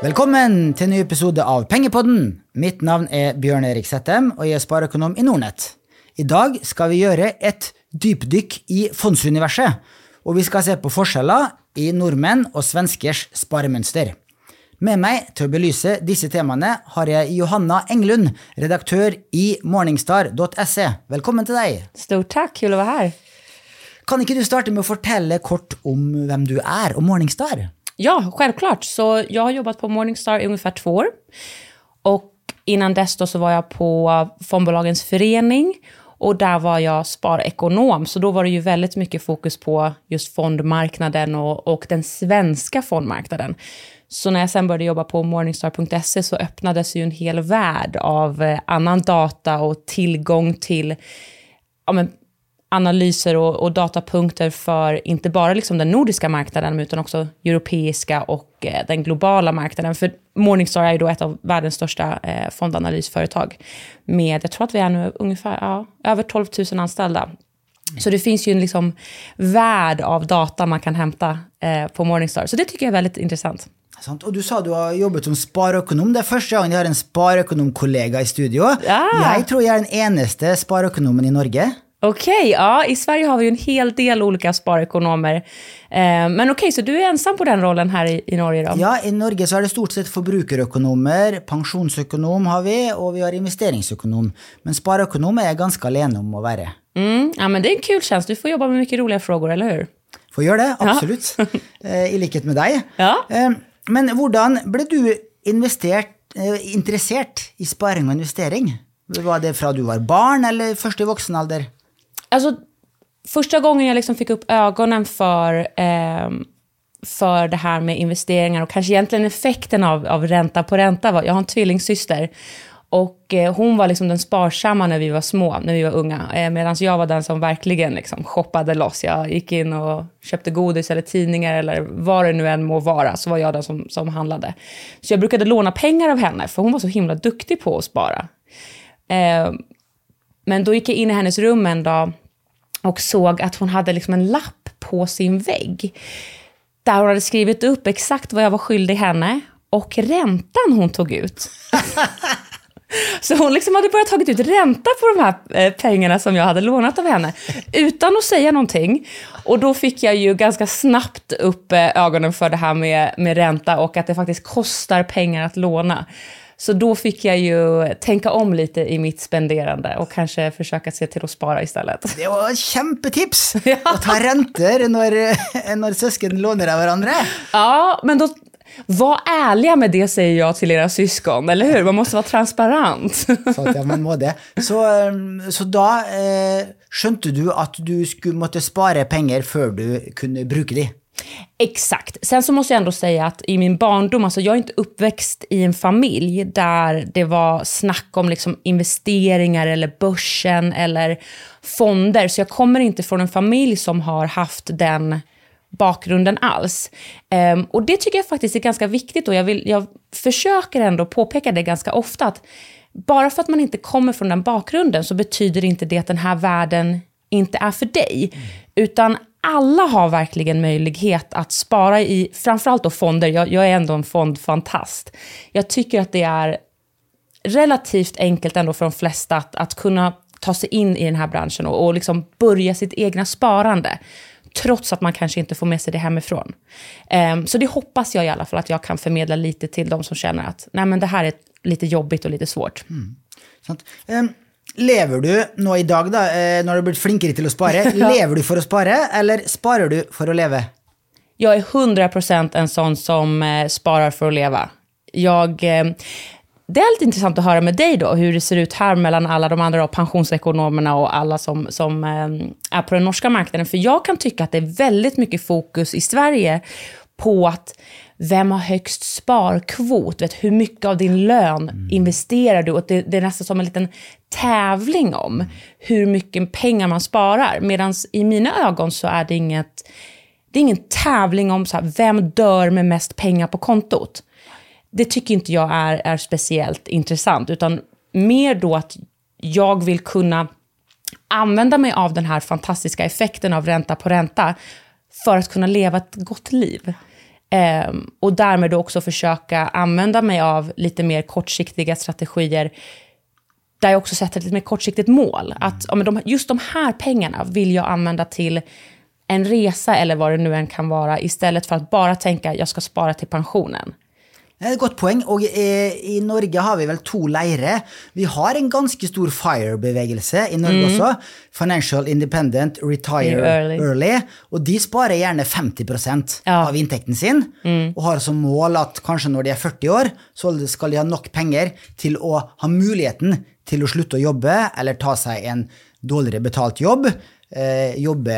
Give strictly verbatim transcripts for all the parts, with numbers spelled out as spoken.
Velkommen til en ny episode av Pengepodden. Mitt navn er Bjørn Erik Settem, og jeg er spareøkonom i Nordnet. I dag skal vi gjøre et dypdykk i fondsuniverset, og vi skal se på forskjeller i nordmenn og svenskers sparemønster. Med meg til å belyse disse temaene har jeg Johanna Englund, redaktør i morningstar punkt se. Velkommen til deg. Stort tack, kul att vara här. Kan ikke du starte med å fortelle kort om hvem du er og Morningstar? Ja, självklart. Så jag har jobbat på Morningstar i ungefär två år. Och innan dess då så var jag på Fondbolagens förening. Och där var jag sparekonom. Så då var det ju väldigt mycket fokus på just fondmarknaden och, och den svenska fondmarknaden. Så när jag sen började jobba på morningstar punkt se så öppnades ju en hel värld av annan data och tillgång till ja, men, analyser och, och datapunkter för inte bara liksom den nordiska marknaden utan också europeiska och eh, den globala marknaden. För Morningstar är ju då ett av världens största eh, fondanalysföretag med, jag tror att vi är nu ungefär ja, över tolv tusen anställda. Så det finns ju en liksom värld av data man kan hämta eh, på Morningstar. Så det tycker jag är väldigt intressant. Sant. Og du sa du har jobbet som spareøkonom. Det er første gang jeg har en spareøkonom-kollega i studio. Ja. Jeg tror jeg er den eneste spareøkonomen i Norge. Okej, okay, ja, i Sverige har vi ju en hel del olika sparekonomer. Eh, men okej, okay, så du är ensam på den rollen här i, i Norge då? Ja, i Norge så är det stort sett forbrukerøkonomer, pensjonsøkonom har vi, og vi har investeringsøkonom. Men spareøkonom är jag ganska alene om att vara. Mm, ja, men det är en kul tjänst. Du får jobba med mycket roliga frågor, eller hur? Får göra det, absolut. Ja. eh, I likhet med dig. Ja. Eh, men hvordan blev du investert, eh, intresserad i sparing och investering? Var det fra du var barn eller först i vuxen ålder? Alltså, första gången jag liksom fick upp ögonen för, eh, för det här med investeringar och kanske egentligen effekten av, av ränta på ränta var, jag har en tvillingsyster och eh, hon var liksom den sparsamma när vi var små, när vi var unga. Eh, Medan jag var den som verkligen liksom shoppade loss. Jag gick in och köpte godis eller tidningar eller vad det nu än må vara, så var jag den som, som handlade. Så jag brukade låna pengar av henne för hon var så himla duktig på att spara. Eh, men då gick jag in i hennes rum en dag och såg att hon hade liksom en lapp på sin vägg där hon hade skrivit upp exakt vad jag var skyldig henne och räntan hon tog ut. Så hon liksom hade börjat tagit ut ränta på de här eh, pengarna som jag hade lånat av henne utan att säga någonting. Och då fick jag ju ganska snabbt upp eh, ögonen för det här med, med ränta och att det faktiskt kostar pengar att låna. Så då fick jag ju tänka om lite i mitt spenderande och kanske försöka se till att spara istället. Det var ett kämpetips ja. Att ta räntor när, när syskon lånar av varandra. Ja, men då var ärliga med det, säger jag till era syskon, eller hur? Man måste vara transparent. Så att ja, man må det. Så, så då eh, skönte du att du skulle måste spara pengar för du kunde bruka det. Exakt. Sen så måste jag ändå säga att i min barndom, alltså jag är inte uppväxt i en familj där det var snack om liksom investeringar eller börsen eller fonder. Så jag kommer inte från en familj som har haft den bakgrunden alls. Um, och det tycker jag faktiskt är ganska viktigt och jag, vill, jag försöker ändå påpeka det ganska ofta att bara för att man inte kommer från den bakgrunden så betyder inte det att den här världen inte är för dig. Mm. Utan alla har verkligen möjlighet att spara i, framförallt då fonder. Jag, jag är ändå en fondfantast. Jag tycker att det är relativt enkelt ändå för de flesta att, att kunna ta sig in i den här branschen och, och liksom börja sitt egna sparande. Trots att man kanske inte får med sig det hemifrån. Um, så det hoppas jag i alla fall att jag kan förmedla lite till de som känner att nej, men det här är lite jobbigt och lite svårt. Mm. Sant. Um, lever du nå i dag, da, eh, når du har blitt flinkere til å spare, ja. Lever du for å spare, eller sparer du for å leve? Jag är hundra procent en sån som eh, sparar för att leva. Jag... Eh, Det är lite intressant att höra med dig då, hur det ser ut här mellan alla de andra då, pensionsekonomerna och alla som, som eh, är på den norska marknaden. För jag kan tycka att det är väldigt mycket fokus i Sverige på att vem har högst sparkvot, vet, hur mycket av din lön mm. investerar du, och det, det är nästan som en liten tävling om hur mycket pengar man sparar. Medan i mina ögon så är det inget, det är ingen tävling om så här, vem dör med mest pengar på kontot. Det tycker inte jag är, är speciellt intressant, utan mer då att jag vill kunna använda mig av den här fantastiska effekten av ränta på ränta för att kunna leva ett gott liv. Eh, och därmed då också försöka använda mig av lite mer kortsiktiga strategier där jag också sätter ett lite mer kortsiktigt mål. Att ja, men de, just de här pengarna vill jag använda till en resa eller vad det nu än kan vara, istället för att bara tänka jag ska spara till pensionen. Det er et godt poeng, og eh, i Norge har vi vel to leire. Vi har en ganske stor FIRE-bevegelse i Norge mm. også. Financial Independent Retire Early. Early. Og de sparer gjerne femti prosent ja. Av inntekten sin, mm. og har som mål at kanskje når de er førti år, så skal de ha nok penger til å ha muligheten til å slutte å jobbe, eller ta seg en dårligere betalt jobb, eh, jobbe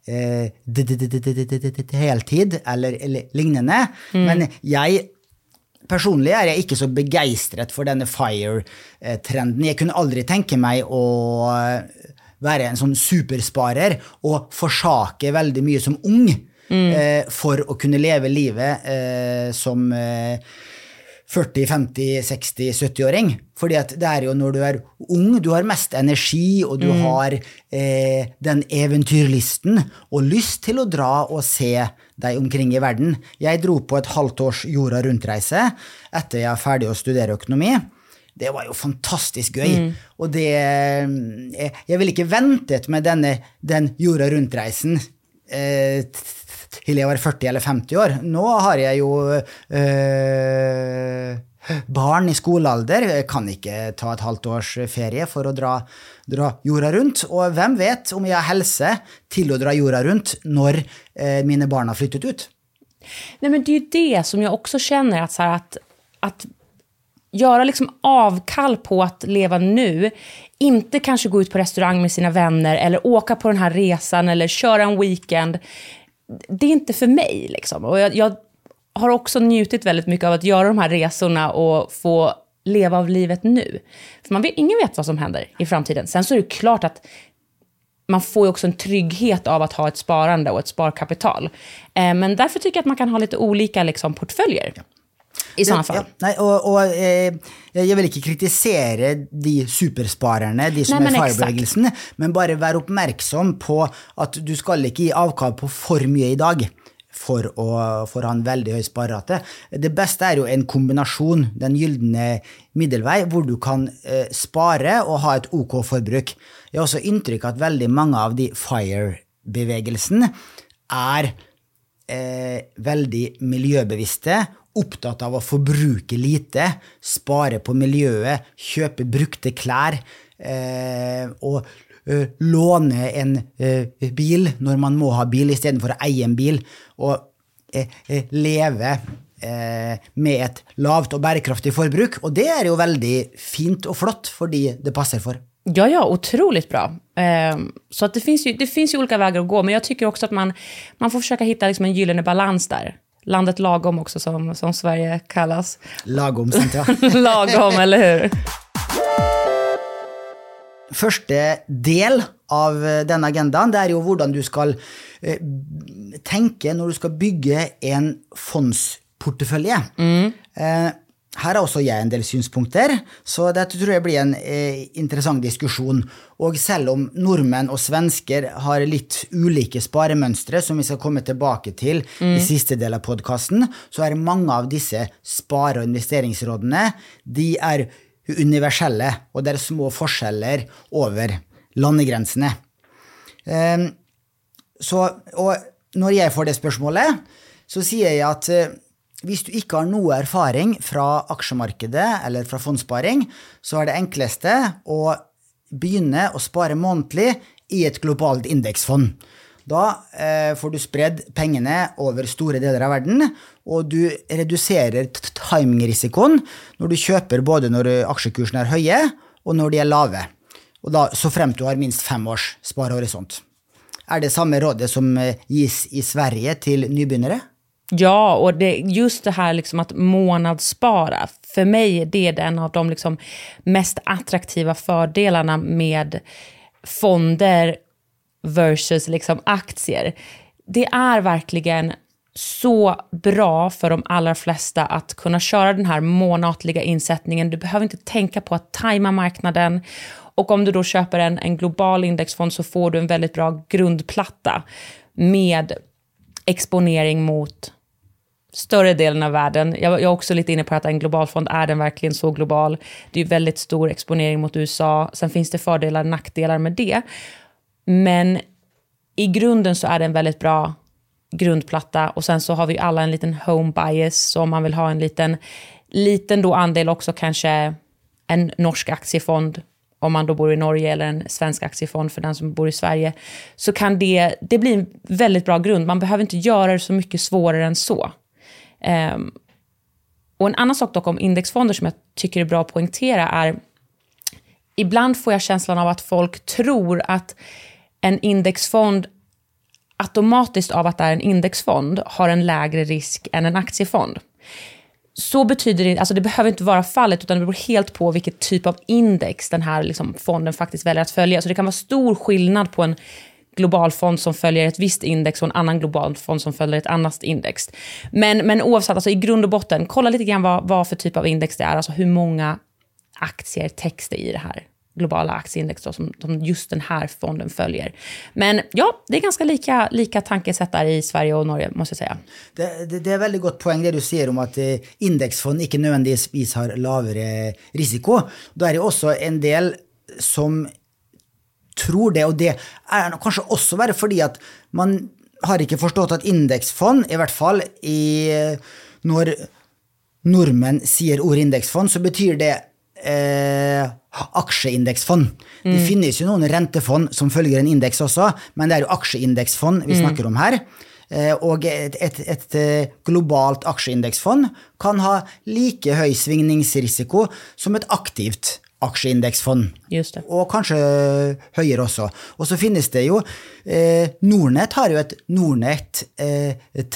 eh, heltid, eller, eller lignende. Mm. Men jeg... Personlig er jeg ikke så begeistret for denne FIRE-trenden. Jeg kunne aldri tenke meg å være en sånn supersparer og forsake veldig mye som ung mm. eh, for å kunne leve livet eh, som eh, førti, femti, seksti, sytti-åring. Fordi at det er jo når du er ung, du har mest energi, og du mm. har eh, den eventyrlysten og lyst til å dra og se deg omkring i verden. Jeg dro på et halvt års jorda rundreise etter jeg er ferdig å studere økonomi. Det var jo fantastisk gøy. Mm. Og det, jeg, jeg ville ikke ventet med denne, den jorda rundreisen eh, til jeg var førti eller femti år. Nå har jeg jo øh, barn i skolealder. Jeg kan ikke ta et halvt års ferie for å dra, dra jorda rundt. Og hvem vet om jeg har helse til å dra jorda rundt når øh, mine barn har flyttet ut? Nej, men det är ju det som jag också känner att, så här, att, att göra liksom avkall på att leva nu, inte kanske gå ut på restaurang med sina vänner eller åka på den här resan eller köra en weekend. Det är inte för mig liksom. Och jag, jag har också njutit väldigt mycket av att göra de här resorna och få leva av livet nu. För man vet, ingen vet vad som händer i framtiden. Sen så är det klart att man får ju också en trygghet av att ha ett sparande och ett sparkapital. Eh, men därför tycker jag att man kan ha lite olika liksom, portföljer. I sånne fall. Ja, nei, og, og eh, jeg vil ikke kritisere de supersparerne, de som nei, er FIRE-bevegelsen, men bare være oppmerksom på at du skal ikke gi avkall på for mye i dag for å, for å ha en veldig høy sparerate. Det beste er jo en kombinasjon, den gyldne middelvei, hvor du kan eh, spare og ha et OK forbruk. Jeg har også inntrykk at veldig mange av de FIRE-bevegelsen er eh, veldig miljøbevisste, opptatt av å forbruke lite, spare på miljøet, kjøpe brukte klær, eh, og eh, låne en eh, bil når man må ha bil i stedet for å eie en bil, og eh, eh, leve eh, med et lavt og bærekraftig forbruk, og det er jo veldig fint og flott fordi det passer for. Ja, ja, otroligt bra. Eh, så att det finns ju, det finns ju olika vägar att gå, men jag tycker också att man, man får försöka hitta liksom en gyllene balans där. Landet lagom också som, som Sverige kallas. Lagom, sant ja. Lagom, eller hur? Første del av denne agendaen, det er jo hvordan du skal eh, tenke når du skal bygge en fondsportefølje. Mm. Eh, her er også jeg en del synspunkter, så dette tror jeg blir en eh, interessant diskusjon. Og selv om nordmenn og svensker har litt ulike sparemønstre, som vi skal komme tilbake til mm. i siste del av podcasten, så er mange av disse spare- og investeringsrådene, de er universelle, og det er små forskjeller over landegrensene. Eh, så, og når jeg får det spørsmålet, så sier jeg at eh, hvis du ikke har noe erfaring fra aksjemarkedet eller fra fondsparing, så er det enkleste å begynne å spare månedlig i et globalt indeksfond. Da eh, får du spredd pengene over store deler av verden, og du reduserer timingrisikoen når du kjøper både når aksjekursen er høye og når de er lave. Og da, så fremt du har minst fem års sparehorisont. Er det samme rådet som gis i Sverige til nybegynnere? Ja, och det, just det här liksom att månadsspara, för mig det är en av de liksom mest attraktiva fördelarna med fonder versus liksom aktier. Det är verkligen så bra för de allra flesta att kunna köra den här månatliga insättningen. Du behöver inte tänka på att tajma marknaden, och om du då köper en, en global indexfond så får du en väldigt bra grundplatta med exponering mot större delen av världen. Jag, jag är också lite inne på att en global fond, är den verkligen så global? Det är ju väldigt stor exponering mot U S A. Sen finns det fördelar och nackdelar med det. Men i grunden så är det en väldigt bra grundplatta. Och sen så har vi alla en liten home bias. Så om man vill ha en liten, liten då andel också, kanske en norsk aktiefond om man då bor i Norge, eller en svensk aktiefond för den som bor i Sverige, så kan det, det bli en väldigt bra grund. Man behöver inte göra det så mycket svårare än så. Um, och en annan sak dock om indexfonder som jag tycker är bra att poängtera är, ibland får jag känslan av att folk tror att en indexfond automatiskt av att det är en indexfond har en lägre risk än en aktiefond. Så betyder det, alltså det behöver inte vara fallet, utan det beror helt på vilket typ av index den här liksom fonden faktiskt väljer att följa. Så det kan vara stor skillnad på en global fond som följer ett visst index och en annan global fond som följer ett annat index. Men, men oavsett, alltså i grund och botten, kolla lite grann vad, vad för typ av index det är. Alltså hur många aktier täcks det i det här globala aktieindex då, som, som just den här fonden följer. Men ja, det är ganska lika, lika tankesätt där i Sverige och Norge, måste jag säga. Det, det, det är väldigt gott poäng det du säger om att eh, indexfond inte nödvändigtvis har lavere risiko. Då är det också en del som tror det, och det är kanske också bara för att man har inte förstått att indexfond, i hvert fall i, när normen säger ord indexfond, så betyder det eh, aksjeindexfond. Mm. Det finnes ju noen rentefond som følger en indeks også, men det er jo aksjeindexfond vi snakker om her. Eh, og et, et, et globalt aksjeindexfond kan ha like høy svingningsrisiko som et aktivt aksjeindexfond. Just det. Og kanskje høyere også. Og så finnes det jo, eh, Nordnet har jo et Nordnet eh,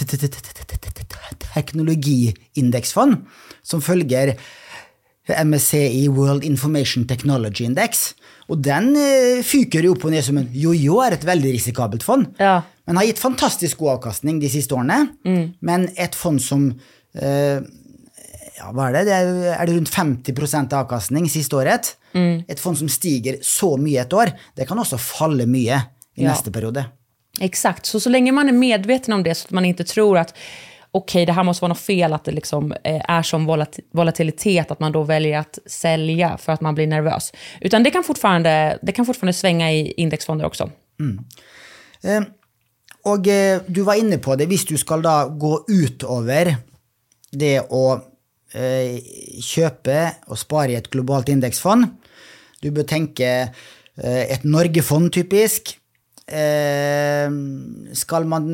teknologiindexfond som følger M S C I World Information Technology Index, og den eh, fyker jo på ned som en jojo, er et veldig risikabelt fond, ja. Men har gitt fantastisk god avkastning de siste årene, mm. men et fond som eh, ja, hva er det? Det er, er det rundt femtio procent avkastning siste året, mm. et fond som stiger så mye ett år, det kan også falle mye i ja. Nästa periode. Exakt, så så länge man är medveten om det, så att man inte tror att okej, okay, det här måste vara något fel att det liksom eh, är som volat- volatilitet, att man då väljer att sälja för att man blir nervös. Utan det kan fortfarande, det kan fortfarande svänga i indexfonder också. Mm. Eh, och eh, du var inne på det, hvis du skal da gå utover det å eh, kjøpe og spare i et globalt indexfond, du bør tenke eh, et Norge-fond typisk. Eh, skal man...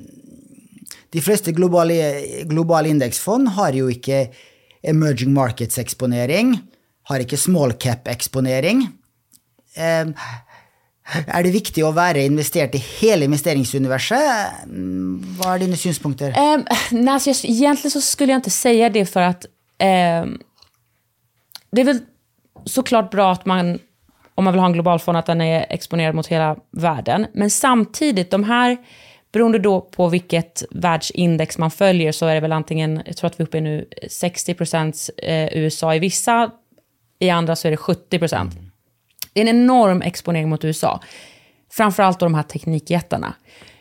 De fleste globale, globale indexfond har jo ikke emerging markets eksponering, har ikke small cap eksponering. Eh, er det viktig å være investert i hele investeringsuniverset? Vad är dina synpunkter? Um, nej, alltså jag, egentligen så skulle jag inte säga det, för att um, det är väl såklart bra att man, om man vill ha en global fond, att den är exponerad mot hela världen. Men samtidigt, de här, beroende då på vilket världsindex man följer, så är det väl antingen, jag tror att vi är uppe i nu sextio procent eh, U S A i vissa, i andra så är det sjuttio procent. Mm. Det är en enorm exponering mot U S A. Framförallt då de här teknikjättarna.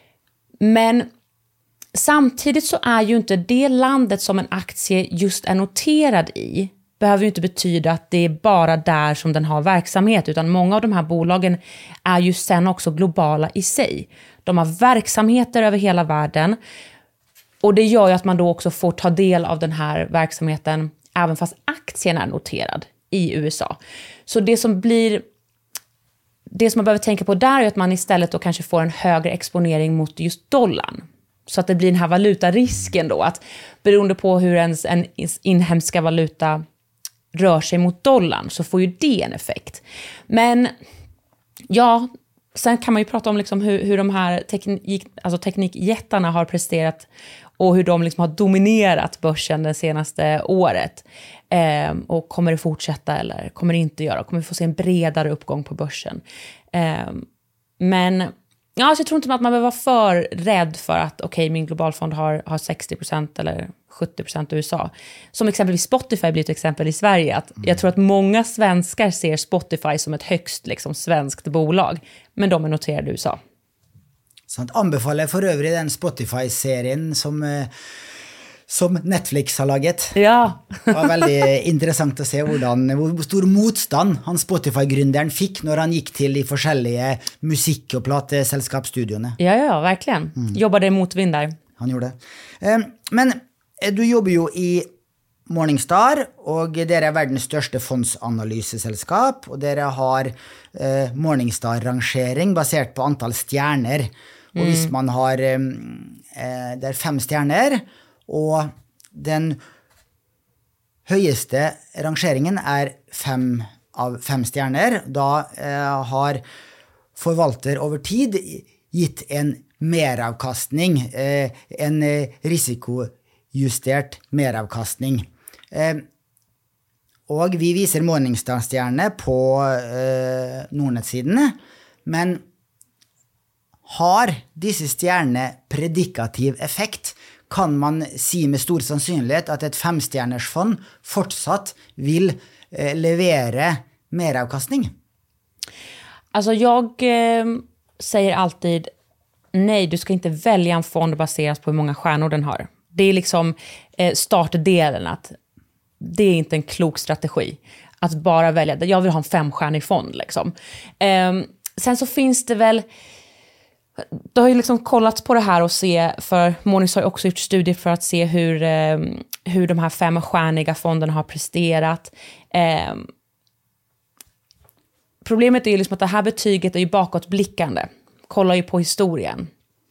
Men samtidigt så är ju inte det landet som en aktie just är noterad i, behöver ju inte betyda att det är bara där som den har verksamhet, utan många av de här bolagen är ju sen också globala i sig. De har verksamheter över hela världen, och det gör ju att man då också får ta del av den här verksamheten även fast aktien är noterad i U S A. Så det som blir, det som man behöver tänka på där är att man istället då kanske får en högre exponering mot just dollarn. Så att det blir den här valutarisken då, att beroende på hur ens en inhemska valuta rör sig mot dollarn, så får ju det en effekt. Men ja, sen kan man ju prata om liksom hur, hur de här teknik, alltså teknikjättarna har presterat och hur de liksom har dominerat börsen det senaste året. Eh, och kommer det fortsätta eller kommer det inte göra? Kommer vi få se en bredare uppgång på börsen? Eh, men ja, alltså jag tror inte att man behöver vara för rädd för att okej, okay, min globalfond har, har sextio procent eller sjuttio procent U S A. Som exempelvis Spotify blir ett exempel i Sverige. Att jag tror att många svenskar ser Spotify som ett högst liksom, svenskt bolag. Men de är noterade i U S A. Sånt anbefaller för övrigt den Spotify-serien som, som Netflix har laget. Ja. Det var väldigt intressant att se hvordan, hvor stor motstand han Spotify-grundaren fick när han gick till de forskjellige musik- och plateselskapsstudiorna. Ja, ja, verkligen. Mm. Jobbade mot vind där. Han gjorde det. Men du jobbar ju i Morningstar, och dere är världens största fondsanalyseselskap, och dere har eh, Morningstar-rangering baserat på antal stjärnor. Och mm. hvis man har eh, det är fem stjärnor, och den högsta rangeringen är fem av fem stjärnor, då eh, har förvalter över tid gitt en meravkastning, eh, en eh, risikojustert meravkastning. Eh, og vi viser Morningstar-stjerne på eh, Nordnet-sidene, men har disse stjernene predikativ effekt? Kan man si med stor sannsynlighet at et femstjerners fond fortsatt vil eh, levere meravkastning? Alltså jag eh, säger alltid nej, du ska inte välja en fond baserat på hur många stjärnor den har. Det är liksom eh, startdelen, att det är inte en klok strategi att bara välja, jag vill ha en femstjärnig fond liksom. Eh, sen så finns det väl, det har ju liksom kollats på det här och se, för Morningstar har också gjort studier för att se hur, eh, hur de här femstjärniga fonderna har presterat. Eh, problemet är ju liksom att det här betyget är ju bakåtblickande, kollar ju på historien.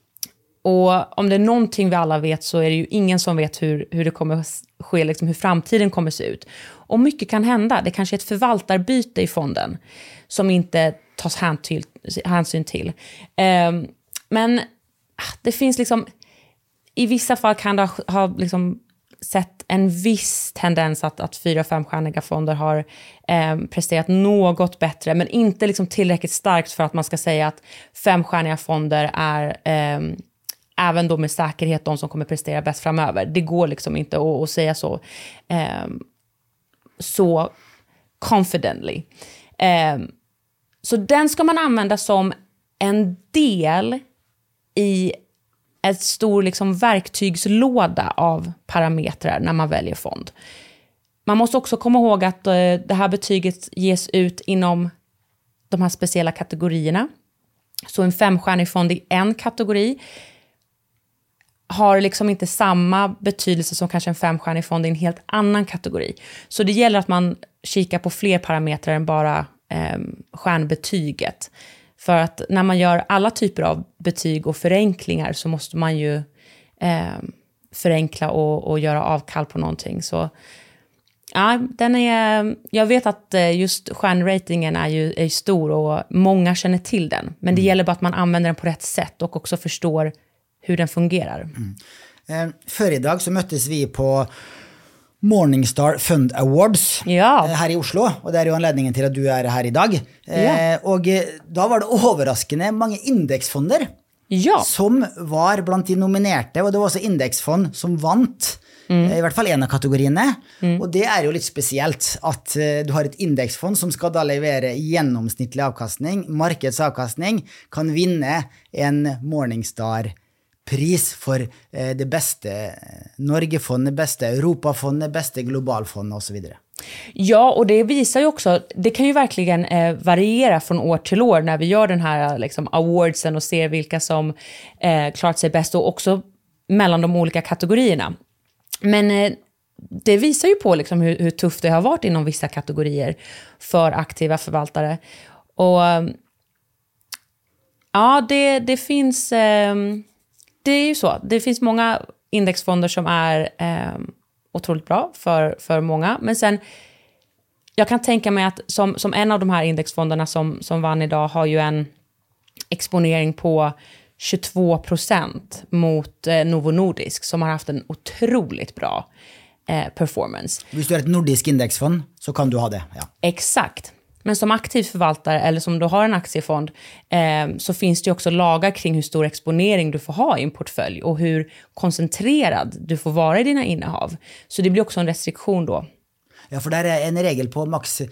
Och om det är någonting vi alla vet, så är det ju ingen som vet hur, hur det kommer ske, liksom hur framtiden kommer se ut. Och mycket kan hända. Det kanske är ett förvaltarbyte i fonden som inte tas hänsyn till. Hänsyn till. Um, men det finns liksom, i vissa fall kan det ha, ha liksom sett en viss tendens att, att fyra- och femstjärniga fonder har um, presterat något bättre, men inte liksom tillräckligt starkt för att man ska säga att femstjärniga fonder är um, även då med säkerhet de som kommer prestera bäst framöver. Det går liksom inte att, att säga så um, så confidently. Um, så den ska man använda som en del i ett stor liksom verktygslåda av parametrar när man väljer fond. Man måste också komma ihåg att uh, det här betyget ges ut inom de här speciella kategorierna. Så en femstjärnig fond i en kategori har liksom inte samma betydelse som kanske en femstjärnig fond i en helt annan kategori. Så det gäller att man kikar på fler parametrar än bara eh, stjärnbetyget. För att när man gör alla typer av betyg och förenklingar, så måste man ju eh, förenkla och, och göra avkall på någonting. Så ja, den är, jag vet att just stjärnratingen är ju är stor och många känner till den. Men det mm. gäller bara att man använder den på rätt sätt och också förstår hur den fungerar. Mm. Eh, för idag så möttes vi på Morningstar Fund Awards ja. här i Oslo, och det är ju anledningen till att du är här idag. Eh, ja. Och då var det överraskande många indexfonder ja. som var bland de nominerade, och det var också indexfond som vant mm. i hvert fall en av kategorierna. Mm. Och det är ju lite speciellt att uh, du har ett indexfond som ska då leverera genomsnittlig avkastning, marknadsavkastning, kan vinna en Morningstar pris för eh, det bästa Norgefondet, bästa Europafondet, bästa globalfondet och så vidare. Ja, och det visar ju också, det kan ju verkligen eh, variera från år till år när vi gör den här liksom, awardsen och ser vilka som eh, klarat sig bäst, och också mellan de olika kategorierna. Men eh, det visar ju på liksom, hur, hur tufft det har varit inom vissa kategorier för aktiva förvaltare. Och ja, det, det finns... Eh, Det är ju så. Det finns många indexfonder som är eh, otroligt bra för, för många. Men sen, jag kan tänka mig att som, som en av de här indexfonderna som, som vann idag har ju en exponering på tjugotvå procent mot eh, Novo Nordisk, som har haft en otroligt bra eh, performance. Om du har ett nordisk indexfond så kan du ha det, ja. Exakt. Men som aktiv förvaltare, eller som du har en aktiefond, eh, så finns det ju också lagar kring hur stor exponering du får ha i en portfölj och hur koncentrerad du får vara i dina innehav. Så det blir också en restriktion då. Ja, för det är en regel på max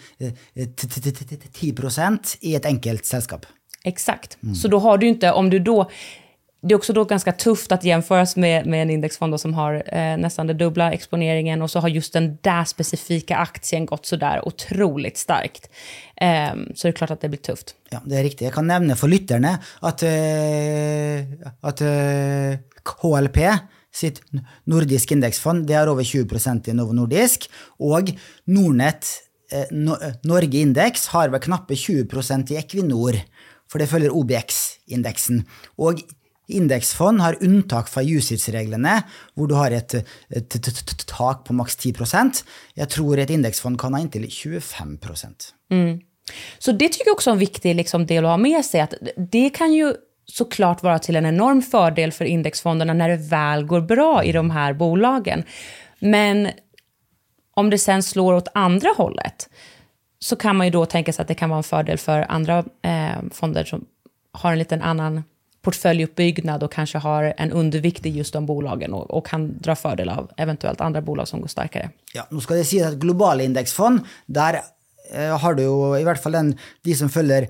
tio procent i ett enkelt sällskap. Exakt. Mm. Så då har du inte, om du då det är också då ganska tufft att jämföras med, med en indexfond då som har eh, nästan det dubbla exponeringen och så har just den där specifika aktien gått så där otroligt starkt. Eh, så det är klart att det blir tufft. Ja, det är riktigt. Jag kan nämna för lytterne att, eh, att eh, K L P, sitt nordisk indexfond, det har över tjugo procent i Novo Nordisk, och Nordnet eh, no, Norge Index har väl knappt tjugo procent i Equinor, för det följer O B X-indexen. Och indexfond har unntak fra U C I T-S-reglene, hvor du har et, et, et, et tak på maks tio procent. Jag tror ett indexfond kan ha inntil tjugofem procent. Mm. Så det tycker jag också är en viktig liksom, del att ha med sig, att det kan ju såklart vara till en enorm fördel för indexfonderna när det väl går bra i de här bolagen. Men om det sen slår åt andra hållet så kan man ju då tänka sig att det kan vara en fördel för andra eh, fonder som har en liten annan portföljuppbyggnad och kanske har en undervikt i just de bolagen och, och kan dra fördel av eventuellt andra bolag som går starkare. Ja, nu ska det säga att globala indexfond, där eh, har du ju i alla fall den, de som följer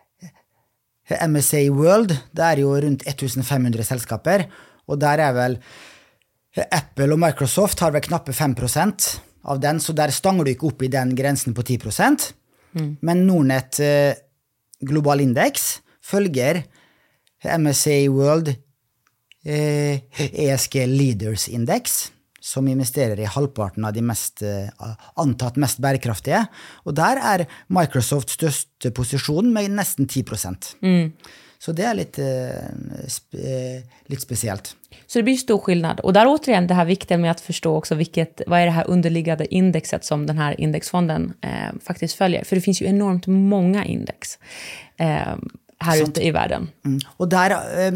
M S C I World, det är ju runt femton hundra sällskaper, och där är väl Apple och Microsoft har väl knappt fem procent av den, så där stannar du inte upp i den gränsen på tio procent. Mm. Men Nordnet eh, Global Index följer M S C I World eh, E S G Leaders Index, som investerar i halvparten av de mest eh, antatt mest bärkraftiga, och där är Microsofts största position med nästan tio procent. Mm. Så det är lite, eh, spe, eh, lite speciellt. Så det blir stor skillnad. Och där återigen det här vikten med att förstå också vilket, vad är det här underliggande indexet som den här indexfonden eh, faktiskt följer. För det finns ju enormt många index eh, här Sånt. ute i världen. Mm. Och där... Eh,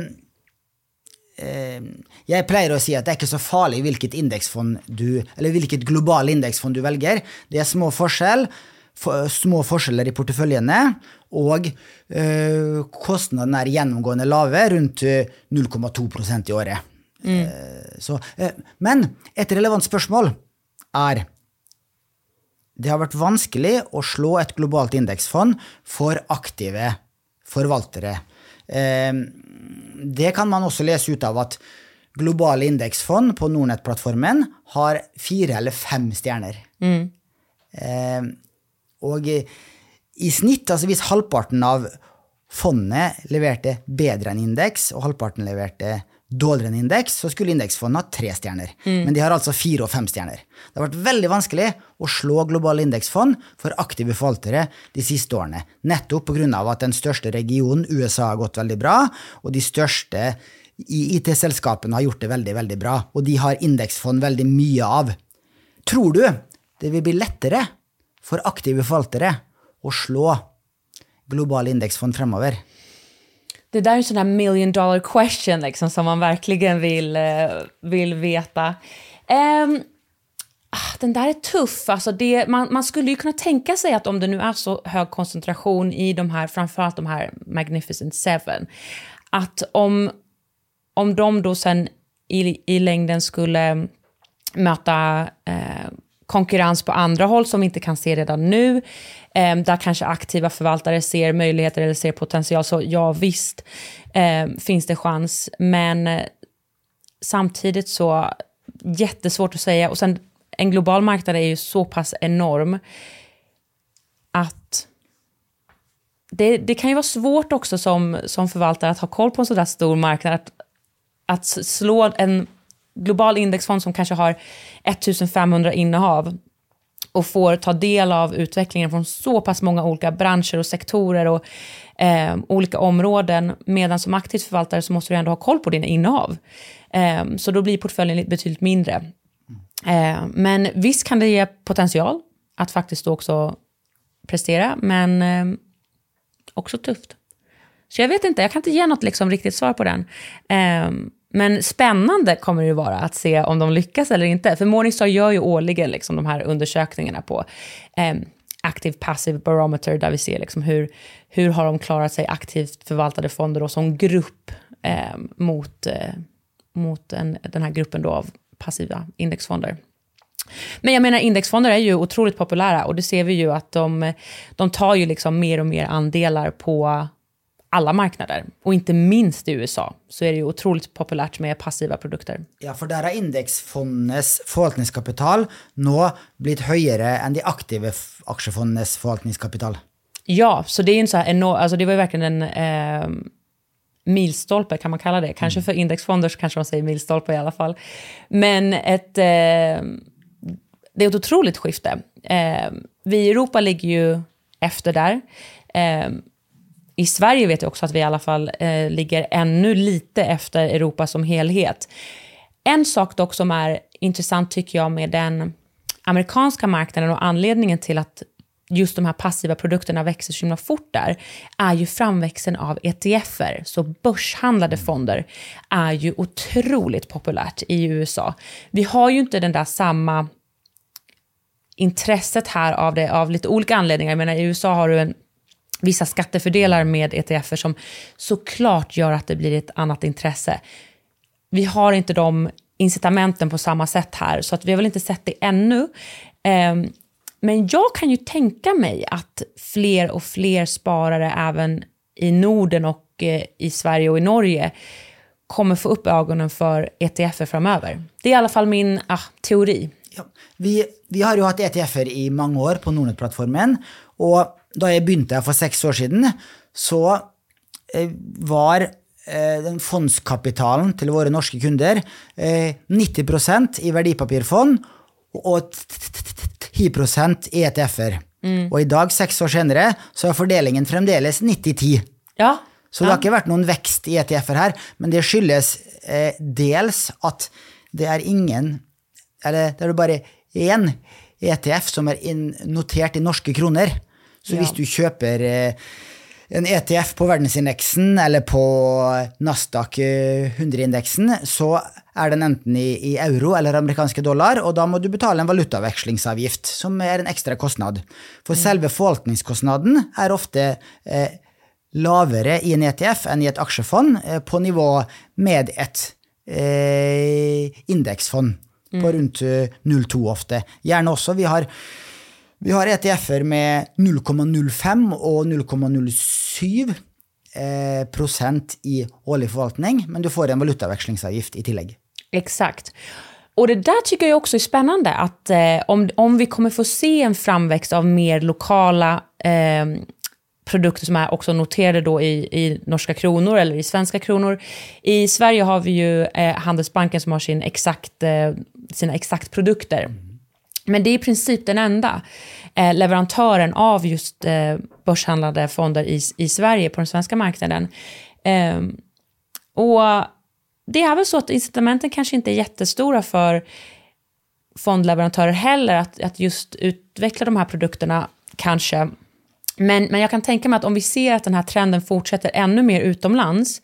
eh, jag plejer att säga att det är inte så farligt vilket indexfond du, eller vilket global indexfond du väljer. Det är små forskjell, for, små forskjeller i porteføljene, och eh, kostnaden är genomgående lave, runt eh, noll komma två procent i året. Mm. Eh, så, eh, men ett relevant spørsmål är, det har varit vanskelig å slå ett globalt indexfond för aktive förvaltare. Eh, det kan man också läsa ut av att global indexfond på Nordnet-plattformen har fyra eller fem stjärnor. Mm. Eh, och i snitt, alltså hvis halvparten av fondet leverte bedre enn index, og halvparten leverte dårligere enn index, så skulle indexfonden ha tre stjerner. Mm. Men de har altså fire og fem stjerner. Det har vært veldig vanskelig å slå globale indexfond for aktive forvaltere de siste årene. Nettopp på grunn av at den største regionen, U S A, har gått veldig bra, og de største I T-selskapene har gjort det veldig, veldig bra, og de har indexfond veldig mye av. Tror du det vil bli lettere for aktive forvaltere å slå global indexfond fremover? Det där är en sån här million dollar question liksom, som man verkligen vill, vill veta. Um, den där är tuff. Alltså det, man, man skulle ju kunna tänka sig att om det nu är så hög koncentration i de här, framförallt de här Magnificent Seven, att om, om de då sen i, i längden skulle möta eh, konkurrens på andra håll som vi inte kan se redan nu, eh, där kanske aktiva förvaltare ser möjligheter eller ser potential, så ja visst eh, finns det chans, men eh, samtidigt så jättesvårt att säga, och sen en global marknad är ju så pass enorm att det, det kan ju vara svårt också som, som förvaltare att ha koll på en sån där stor marknad, att, att slå en global indexfond som kanske har femton hundra innehav och får ta del av utvecklingen från så pass många olika branscher och sektorer och eh, olika områden, medan som aktivt förvaltare så måste du ändå ha koll på dina innehav. Eh, så då blir portföljen betydligt mindre. Eh, men visst kan det ge potential att faktiskt också prestera, men eh, också tufft. Så jag vet inte, jag kan inte ge något liksom riktigt svar på den. Eh, Men spännande kommer det ju vara att se om de lyckas eller inte. För Morningstar gör ju årligen liksom de här undersökningarna på eh, Active Passive Barometer, där vi ser liksom hur, hur har de klarat sig aktivt förvaltade fonder då, som grupp eh, mot, eh, mot en, den här gruppen då av passiva indexfonder. Men jag menar, indexfonder är ju otroligt populära, och det ser vi ju att de, de tar ju liksom mer och mer andelar på alla marknader. Och inte minst i U S A så är det ju otroligt populärt med passiva produkter. Ja, för där har indexfondenes förvaltningskapital nå blivit högre än de aktiva aktiefondenes förvaltningskapital. Ja, så det är ju en så här enorm, alltså det var ju verkligen en eh, milstolpe kan man kalla det. Kanske för indexfonder så kanske de säger milstolpe i alla fall. Men ett, eh, det är ett otroligt skifte. Eh, vi i Europa ligger ju efter där. Eh, I Sverige vet jag också att vi i alla fall eh, ligger ännu lite efter Europa som helhet. En sak dock som är intressant tycker jag med den amerikanska marknaden och anledningen till att just de här passiva produkterna växer så himla fort där är ju framväxten av E T F-er. Så börshandlade fonder är ju otroligt populärt i U S A. Vi har ju inte den där samma intresset här av det av lite olika anledningar. Jag menar, i U S A har du en vissa skattefördelar med E T F-er som såklart gör att det blir ett annat intresse. Vi har inte de incitamenten på samma sätt här så att vi har väl inte sett det ännu. Men jag kan ju tänka mig att fler och fler sparare även i Norden och i Sverige och i Norge kommer få upp ögonen för E T F-er framöver. Det är i alla fall min ah, teori. Ja, vi, vi har ju haft E T F-er i många år på Nordnet-plattformen, och da jeg begynte for seks år siden, så eh, var eh, den fondskapitalen til våre norske kunder eh, nitti prosent i verdipapirfond og ti prosent i E T F-er. Mm. Og i dag, seks år senere, så er fordelingen fremdeles nitti ti. Ja. Så det har ikke vært noen vekst i E T F-er her, men det skyldes eh, dels at det er ingen, eller det er bare en E T F som er notert i norske kroner. Så ja. Hvis du kjøper eh, en E T F på verdensindeksen eller på Nasdaq hundre-indeksen, så er den enten i, i euro eller amerikanske dollar, og da må du betale en valutavekslingsavgift, som er en ekstra kostnad. For mm. selve forvaltningskostnaden er ofte eh, lavere i en E T F enn i et aksjefond, eh, på nivå med et eh, indeksfond, mm. på rundt eh, null komma to ofte. Gjerne også, vi har Vi har E T F-er med null komma null fem og null komma null syv eh, procent i årlig förvaltning, men du får en valutaväxlingsavgift i tillägg. Exakt. Och det där tycker jag också är spännande, att eh, om, om vi kommer få se en framväxt av mer lokala eh, produkter som är också noterade då i, i norska kronor eller i svenska kronor. I Sverige har vi ju eh, Handelsbanken som har sin exakt, eh, sina exakt produkter. Mm. Men det är i princip den enda eh, leverantören av just eh, börshandlade fonder i, i Sverige på den svenska marknaden. Eh, och det är väl så att incitamenten kanske inte är jättestora för fondleverantörer heller att, att just utveckla de här produkterna kanske. Men, men jag kan tänka mig att om vi ser att den här trenden fortsätter ännu mer utomlands,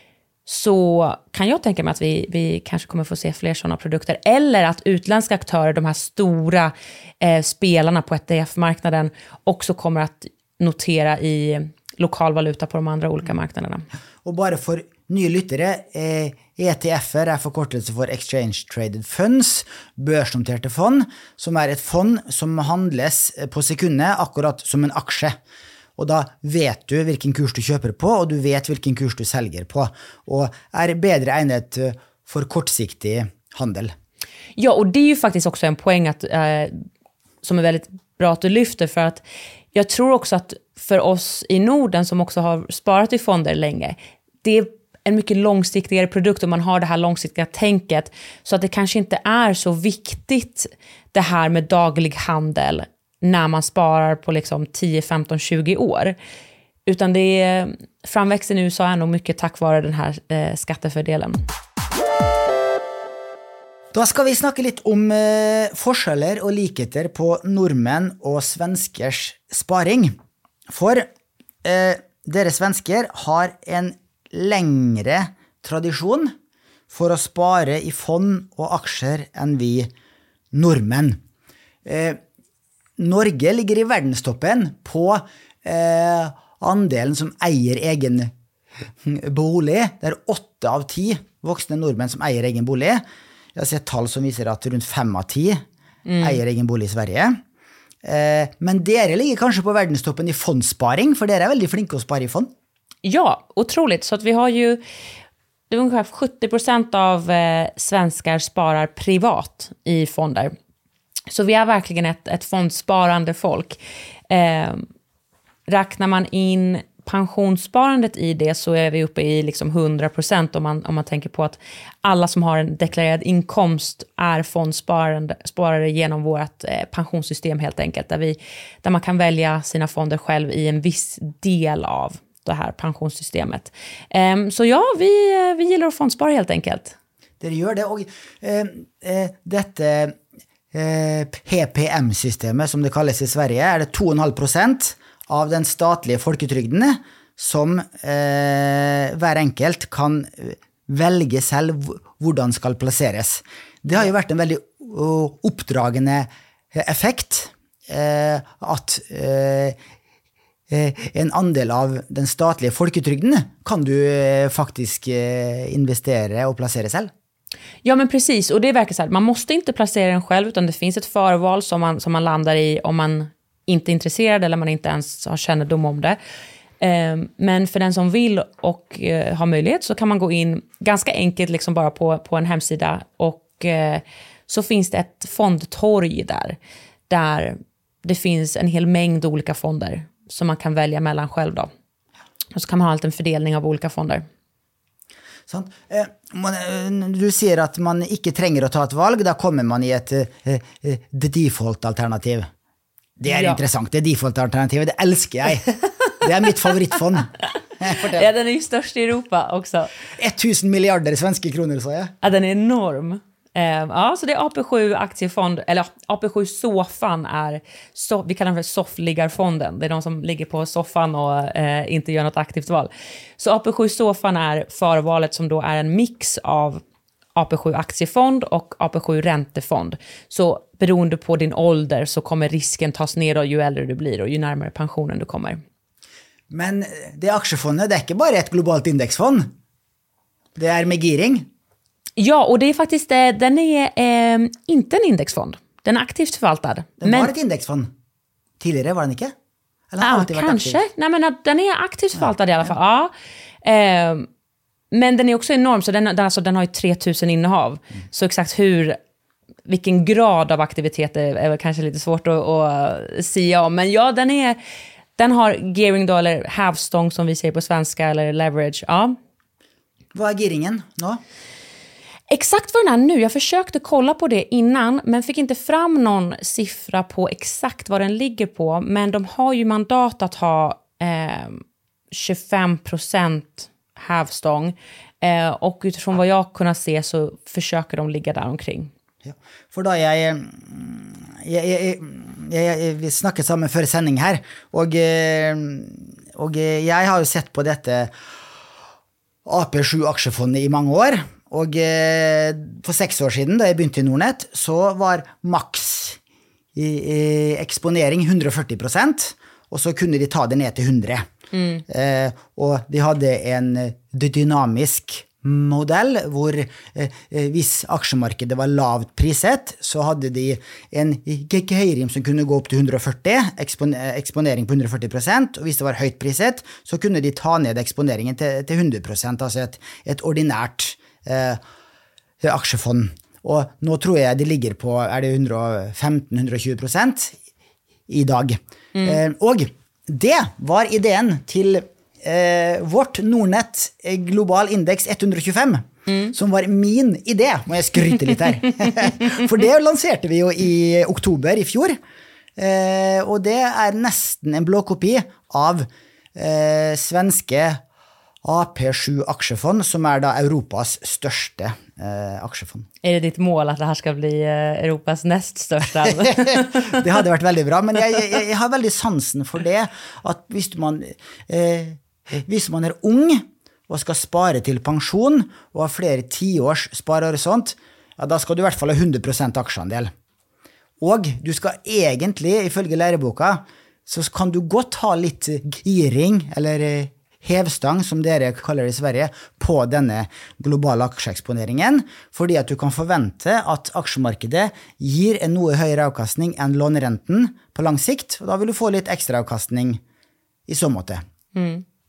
så kan jag tänka mig att vi, vi kanske kommer få se fler sådana produkter. Eller att utländska aktörer, de här stora eh, spelarna på E T F-marknaden, också kommer att notera i lokal valuta på de andra olika marknaderna. Och bara för nya lyttere, eh, E T F-er är förkortelse för Exchange Traded Funds, børsnoterte fond, som är ett fond som handles på sekundet akkurat som en aktie. Och då vet du vilken kurs du köper på, och du vet vilken kurs du säljer på, och är bättre ägnat för kortsiktig handel. Ja, och det är ju faktiskt också en poäng att, eh, som är väldigt bra att du lyfter, för att jag tror också att för oss i Norden som också har sparat i fonder länge, det är en mycket långsiktigare produkt och man har det här långsiktiga tänket, så att det kanske inte är så viktigt det här med daglig handel när man sparar på liksom tio, femton, tjugo år. Utan det är, framväxten i U S A är nog mycket tack vare den här eh, skattefördelen. Då ska vi snacka lite om eh, forskjeller och likheter på nordmenn och svenskers sparing. För eh, dere svensker har en längre tradition för att spara i fond och aktier än vi nordmenn. Eh, Norge ligger i verdenstoppen på eh, andelen som äger egen bolig. Det är åtta av tio vuxna nordmän som äger egen bolig. Jag har sett tal som visar att runt fem av tio mm. äger egen bolig i Sverige. Eh, men dere ligger kanske på verdenstoppen i fondsparing, för dere är väldigt flinka att spara i fond. Ja, otroligt. Så att vi har ju, det är ungefär sjuttio procent av eh, svenskar sparar privat i fonder. Så vi är verkligen ett, ett fondsparande folk. Eh, räknar man in pensionssparandet i det så är vi uppe i liksom hundra procent om man, om man tänker på att alla som har en deklarerad inkomst är fondsparare genom vårt eh, pensionssystem helt enkelt. Där, vi, där man kan välja sina fonder själv i en viss del av det här pensionssystemet. Um, så ja, vi, vi gillar att fondspara helt enkelt. Det gör det. Och eh, eh, detta eh, P P M-systemet som det kallas i Sverige är det två komma fem procent av den statliga folketrygden som eh, hver enkelt kan välja själv hur den ska placeras. Det har ju varit en väldigt uh, uppdragande effekt eh, att eh, en andel av den statliga folketrygden kan du eh, faktiskt eh, investera och placera själv. Ja, men precis. Och det verkar så här, man måste inte placera den själv utan det finns ett förval som man, som man landar i om man inte är intresserad eller man inte ens har kännedom om det. Eh, men för den som vill och eh, har möjlighet så kan man gå in ganska enkelt liksom bara på, på en hemsida och eh, så finns det ett fondtorg där. Där det finns en hel mängd olika fonder som man kan välja mellan själv då. Och så kan man ha en fördelning av olika fonder. Sant. Eh, man, du ser att man inte tränger att ta ett valg, då kommer man i ett eh, eh, default-alternativ. Det är ja. intressant, det default-alternativet, det älskar jag. Det är mitt favoritfond. Ja, den är ju störst i Europa också. tusen miljarder svenska kronor, så jag. Ja, den är enorm. Ja, så det är A P sju aktiefond, eller A P sju soffan är, so, vi kallar den för soffliggarfonden. Det är de som ligger på soffan och eh, inte gör något aktivt val. Så A P sju soffan är förvalet som då är en mix av A P sju aktiefond och A P sju räntefond. Så beroende på din ålder så kommer risken tas ner då, ju äldre du blir och ju närmare pensionen du kommer. Men det aktiefondet, det är inte bara ett globalt indexfond. Det är med giring. Ja, och det är faktiskt, den är eh, inte en indexfond. Den är aktivt förvaltad. Den men, var ett indexfond. Tidigare var den inte? Eller har ja, alltid varit kanske. Aktiv? Nej, men den är aktivt förvaltad ja, i alla fall. Ja. Ja. Eh, men den är också enorm, så den, den, alltså, den har ju tre tusen innehav. Mm. Så exakt hur, vilken grad av aktivitet är, är väl kanske lite svårt att, att säga om. Men ja, den, är, den har gearing då, eller hävstång som vi säger på svenska, eller leverage. Ja. Vad är gearingen då? Exakt vad den är nu, jag försökte kolla på det innan men fick inte fram någon siffra på exakt vad den ligger på. Men de har ju mandat att ha eh, tjugofem procent hävstång eh, och utifrån vad jag kunnat se så försöker de ligga där omkring. Ja, för då jag, jag, jag, jag, jag, jag vi snackade sammen för sändning här och, och jag har ju sett på detta A P sju aktiefondet i många år. Och eh, för sex år sedan, då jag började i Nordnet, så var max i, i exponering hundrafyrtio procent. Och så kunde de ta det ner till hundra. Mm. Eh, och de hade en dynamisk modell, hvor eh, hvis aktiemarkedet var lavt priset, så hade de en gearing som kunde gå upp till hundrafyrtio, expon exponering på hundrafyrtio procent, och hvis det var högt priset, så kunde de ta ned exponeringen till, till hundra procent, alltså ett, ett ordinärt eh, aktiefond. Och nu tror jag det ligger på, är det hundrafemton till hundratjugo procent i dag. Mm. Eh, och det var idén till Eh, vårt Nordnet global index etthundratjugofem mm. som var min idé, må jag skryta lite här. För det lanserade vi ju i oktober i fjol eh, och det är nästan en blå kopi av eh, svenska A P sju aktiefond som är då Europas största eh, aktiefond. Är det ditt mål att det här ska bli eh, Europas näst största? Det hade varit väldigt bra, men jag, jag, jag har väldigt sansen för det att visst man eh, Hvis man är ung och ska spara till pension och har flera tio års sparhorisont, ja, då ska du i hvert fall ha hundra procent aksjeandel. Och du ska egentligen, ifølge læreboka, så kan du gott ha lite giring, eller hevstang, som dere kallar det i Sverige, på denne globala aksjeexponeringen, fordi at du kan forvente at aksjemarkedet gir en noe høyere avkastning enn lånerenten på lang sikt, og da vil du få litt ekstra avkastning i så måte. Mm.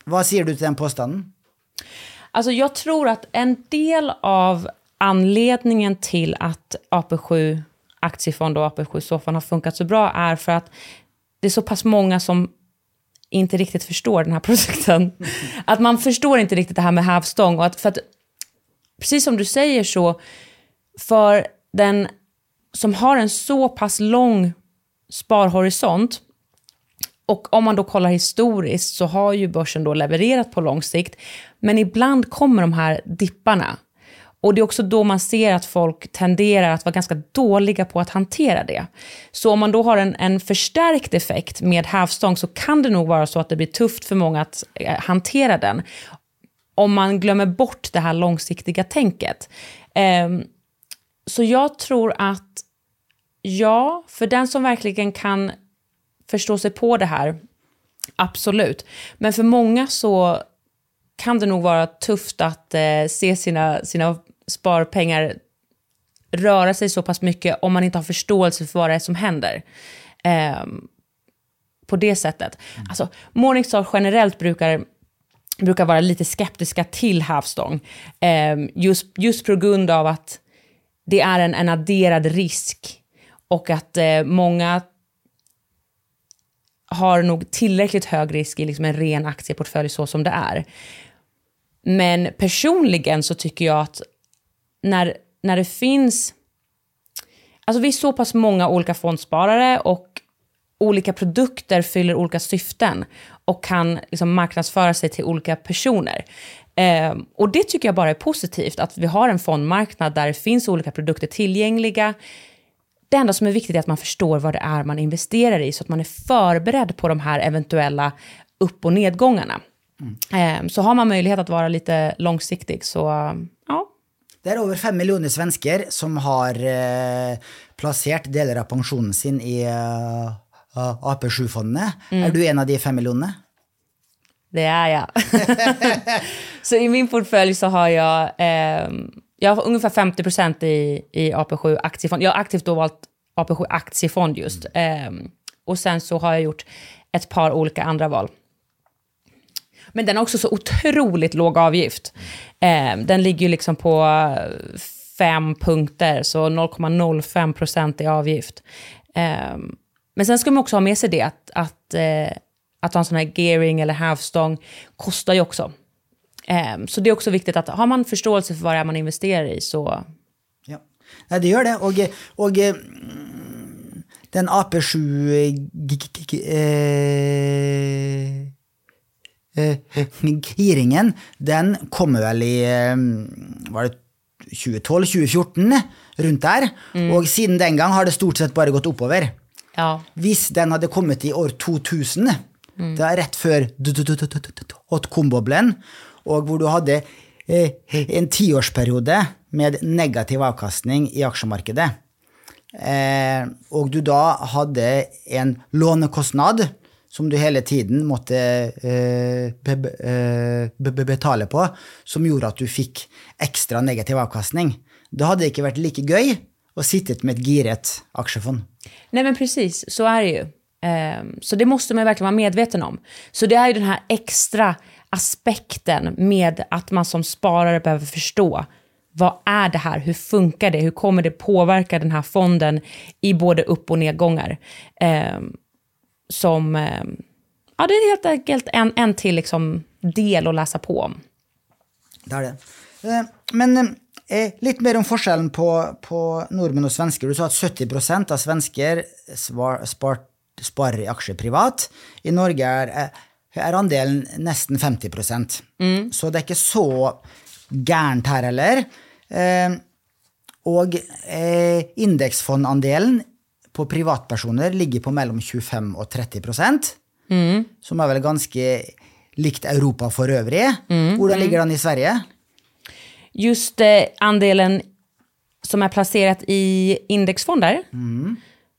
Vad säger du till den påstånden? Alltså jag tror att en del av anledningen till att A P sju aktiefond och A P sju soffan har funkat så bra är för att det är så pass många som inte riktigt förstår den här produkten. Mm. Att man förstår inte riktigt det här med hävstång. Och att, för att, precis som du säger så, för den som har en så pass lång sparhorisont, och om man då kollar historiskt så har ju börsen då levererat på lång sikt. Men ibland kommer de här dipparna. Och det är också då man ser att folk tenderar att vara ganska dåliga på att hantera det. Så om man då har en, en förstärkt effekt med hävstång så kan det nog vara så att det blir tufft för många att eh, hantera den. Om man glömmer bort det här långsiktiga tänket. Eh, så jag tror att ja, för den som verkligen kan förstå sig på det här, absolut. Men för många så kan det nog vara tufft att eh, se sina, sina sparpengar röra sig så pass mycket om man inte har förståelse för vad det är som händer. Eh, på det sättet. Mm. Alltså, Morningstar generellt brukar, brukar vara lite skeptiska till hävstång. Eh, just, just på grund av att det är en, en adderad risk. Och att eh, många har nog tillräckligt hög risk i liksom en ren aktieportfölj så som det är. Men personligen så tycker jag att när, när det finns... Alltså vi är så pass många olika fondsparare och olika produkter fyller olika syften och kan liksom marknadsföra sig till olika personer. Eh, och det tycker jag bara är positivt, att vi har en fondmarknad där det finns olika produkter tillgängliga. Det enda som är viktigt är att man förstår vad det är man investerar i så att man är förberedd på de här eventuella upp- och nedgångarna. Mm. Så har man möjlighet att vara lite långsiktig så ja. Det är över fem miljoner svenskar som har eh, placerat delar av pensionen sin i eh, A P sju-fonderna. Mm. Är du en av de fem miljonerna? Det är jag. Så i min portfölj så har jag... Eh, Jag har ungefär femtio procent i, i A P sju aktiefond. Jag har aktivt då valt A P sju aktiefond just. Mm. Um, och sen så har jag gjort ett par olika andra val. Men den har också så otroligt låg avgift. Mm. Um, den ligger ju liksom på fem punkter, så noll komma noll fem procent i avgift. Um, men sen ska man också ha med sig det att, att, uh, att ha en sån här gearing eller hävstång kostar ju också. Så det är också viktigt att har man förståelse för vad det är man investerar i så... Ja, ja det gör det. Och, och den A P sju giringen, den kommer väl i var det tjugo tolv tjugo fjorton runt där. Mm. Och sedan den gången har det stort sett bara gått uppöver. Ja. Hvis den hade kommit i år tvåtusen, mm. det är rätt för dotcom-boblen, och hvor du hade eh, en tioårsperiod med negativ avkastning i aktiemarknaden. Eh, och du då hade en lånekostnad som du hela tiden måste eh, be, be, be, betala på, som gjorde att du fick extra negativ avkastning. Då hade det inte varit lika göj att sitta med ett giret aktiefond. Nej men precis, så är det ju. Eh, så det måste man verkligen vara medveten om. Så det är ju den här extra aspekten med att man som sparare behöver förstå vad är det här, hur funkar det, hur kommer det påverka den här fonden i både upp- och nedgångar. Eh, som, eh, ja det är helt enkelt en, en till liksom del att läsa på om. Det är det. Eh, men eh, lite mer om forskellen på, på norrmän och svenskar. Du sa att sjuttio procent av svenskar spar, spar, sparar i aktier privat. I Norge är är andelen nästan femtio procent. Mm. Så det är inte så gärnt här heller. Eh, och eh, indexfondandelen på privatpersoner ligger på mellan tjugofem och trettio procent. Mm. Som är väl ganska likt Europa för övrigt. Mm. Hur ligger den i Sverige? Just eh, andelen som är placerat i indexfonder. Mm.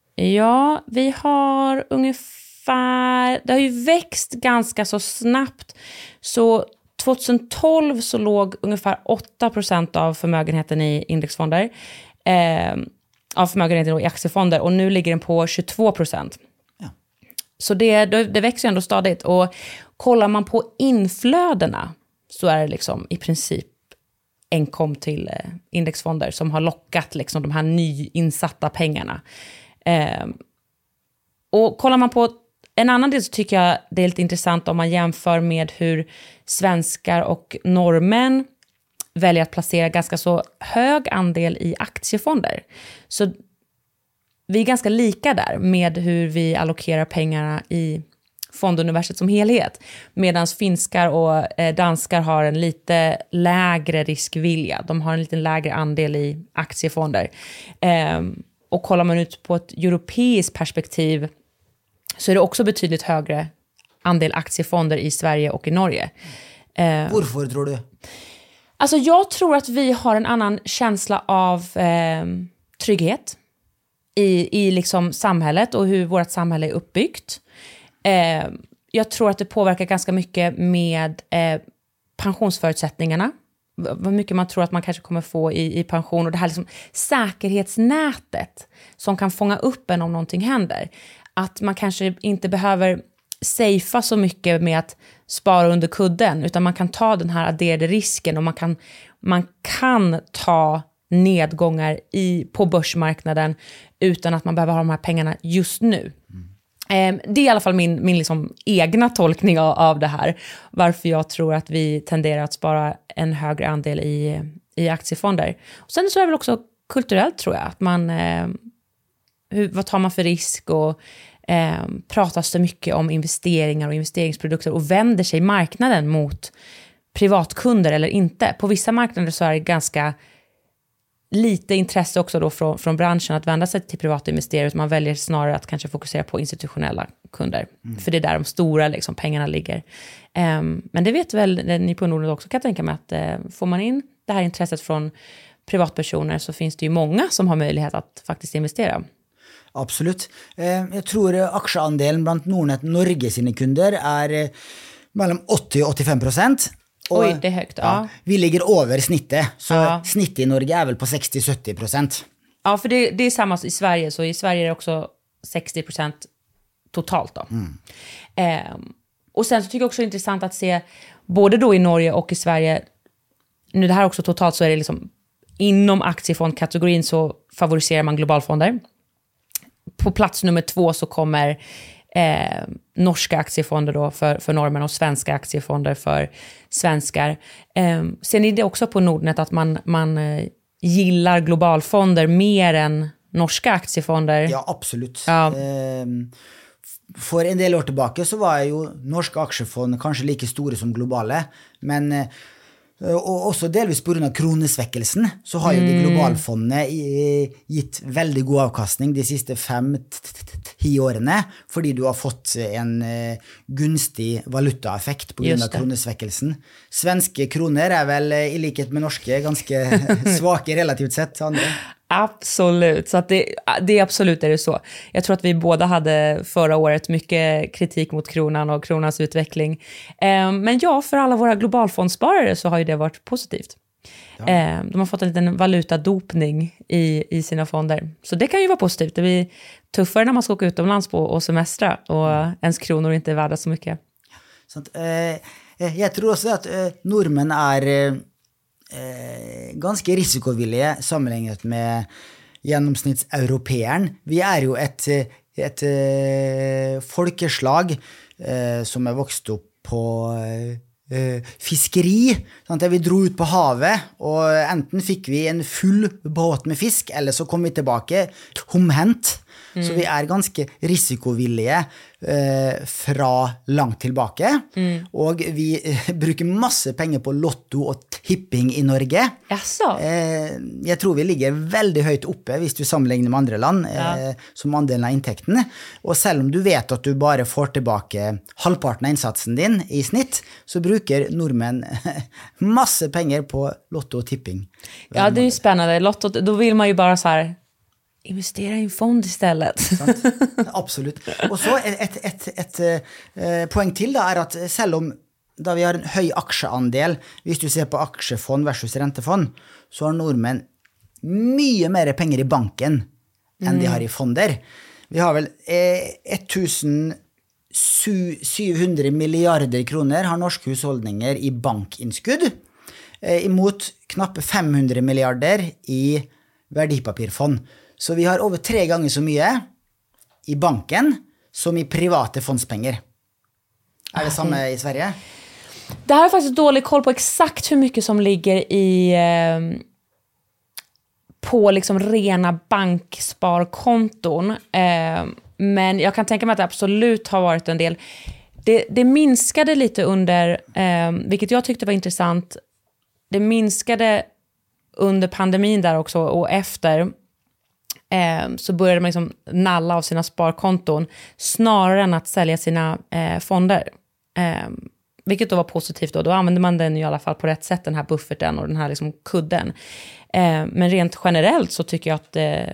Ja, vi har ungefär det har ju växt ganska så snabbt. Så tjugohundratolv så låg ungefär åtta procent av förmögenheten i indexfonder. Eh, av förmögenheten i aktiefonder. Och nu ligger den på tjugotvå procent. Ja. Så det, det växer ändå stadigt. Och kollar man på inflödena så är det liksom i princip enkom till indexfonder som har lockat liksom de här nyinsatta pengarna. Eh, och kollar man på en annan del så tycker jag det är lite intressant om man jämför med hur svenskar och norrmän väljer att placera ganska så hög andel i aktiefonder. Så vi är ganska lika där med hur vi allokerar pengarna i fonduniverset som helhet. Medan finskar och eh, danskar har en lite lägre riskvilja. De har en lite lägre andel i aktiefonder. Eh, och kollar man ut på ett europeiskt perspektiv så är det också betydligt högre andel aktiefonder i Sverige och i Norge. Eh, Varför tror du? Alltså jag tror att vi har en annan känsla av eh, trygghet i, i liksom samhället och hur vårt samhälle är uppbyggt. Eh, jag tror att det påverkar ganska mycket med eh, pensionsförutsättningarna. Vad mycket man tror att man kanske kommer få i, i pension. Och det här liksom säkerhetsnätet som kan fånga upp en om någonting händer. Att man kanske inte behöver safea så mycket med att spara under kudden. Utan man kan ta den här adderade risken. Och man kan, man kan ta nedgångar i, på börsmarknaden utan att man behöver ha de här pengarna just nu. Mm. Det är i alla fall min, min liksom egna tolkning av, av det här. Varför jag tror att vi tenderar att spara en högre andel i, i aktiefonder. Och sen så är det väl också kulturellt tror jag. Att man, eh, hur, vad tar man för risk och eh, pratas det mycket om investeringar och investeringsprodukter. Och vänder sig marknaden mot privatkunder eller inte. På vissa marknader så är det ganska lite intresse också då från, från branschen att vända sig till privata investerare. Man väljer snarare att kanske fokusera på institutionella kunder. Mm. För det är där de stora liksom, pengarna ligger. Um, men det vet väl ni på Nordnet också kan jag tänka mig att uh, får man in det här intresset från privatpersoner så finns det ju många som har möjlighet att faktiskt investera. Absolut. Uh, jag tror uh, aktieandelen bland Nordnet Norge sina kunder är uh, mellan åttio och åttiofem procent. Och, Oj, det är högt. Ja. Ja. Vi ligger över snittet, så ja. Snittet i Norge är väl på sextio till sjuttio procent. Ja, för det, det är samma i Sverige, så i Sverige är det också sextio procent totalt då. Mm. Eh, och sen så tycker jag också det är intressant att se, både då i Norge och i Sverige, nu det här också totalt så är det liksom, inom aktiefondkategorin så favoriserar man globalfonder. På plats nummer två så kommer Eh, norska aktiefonder då för, för norrmän och svenska aktiefonder för svenskar. Eh, sen är det också på Nordnet att man, man eh, gillar globalfonder mer än norska aktiefonder. Ja, absolut. Ja. Eh, för en del år tillbaka så var ju norska aktiefonder kanske lika stora som globala, men eh, och också delvis på grund av kronesvekkelsen så har ju mm. de globalfondene gitt väldigt god avkastning de sista fem tio åren fordi du har fått en gunstig valutaeffekt på grund av kronesvekkelsen. Svenska kronor är väl i likhet med norska ganska svaga relativt sett andra. Absolut, så att det, det är absolut är det så. Jag tror att vi båda hade förra året mycket kritik mot kronan och kronans utveckling. Eh, men ja, för alla våra globalfondsparare så har ju det varit positivt. Ja. Eh, de har fått en liten valutadopning i, i sina fonder. Så det kan ju vara positivt. Det blir tuffare när man ska åka utomlands på och semestra och mm. ens kronor inte är värda så mycket. Så att, eh, jag tror också att eh, normen är... Eh, Eh, ganska risikovilliga sammanhänget med genomsnittseuropéern. Vi är ju ett, ett eh, folkeslag eh, som är vuxit upp på eh, fiskeri. Sånt att vi drog ut på havet och enten fick vi en full båt med fisk eller så kom vi tillbaka tomhänt. Mm. Så vi är ganska risikovilliga eh, fra långt tillbaka. Mm. Och vi eh, brukar masse pengar på lotto och tipping i Norge. Jaså? Eh, jag tror vi ligger väldigt högt uppe hvis du sammenligner med andra land ja. eh, som andelen av intäkten. Och selv om du vet att du bara får tillbaka halvparten av insatsen din i snitt så brukar norrmän masse pengar på lotto och tipping. Ja, det är ju spännande. Lotto, då vill man ju bara så här investera i en fond istället. Absolut. Och så ett, ett, ett, ett, ett poäng till då är att selv om da vi har en hög aktieandel, hvis du ser på aktiefond versus räntefond, så har norrmän mycket mer pengar i banken än mm. de har i fonder. Vi har väl eh, tusen syv hundre milliarder kroner har norske husholdninger i bankinnskudd, eh, imot knappe fem hundre milliarder i verdipapirfond. Så vi har over tre ganger så mye i banken som i private fondspenger. Är det samma i Sverige? Det här är faktiskt dålig koll på exakt hur mycket som ligger i eh, på liksom rena banksparkonton. Eh, men jag kan tänka mig att det absolut har varit en del. Det, det minskade lite under, eh, vilket jag tyckte var intressant, det minskade under pandemin där också och efter. Eh, så började man liksom nalla av sina sparkonton snarare än att sälja sina eh, fonder. Eh, vilket då var positivt då. Då använde man den i alla fall på rätt sätt, den här bufferten och den här liksom kudden. Eh, men rent generellt så tycker jag att eh,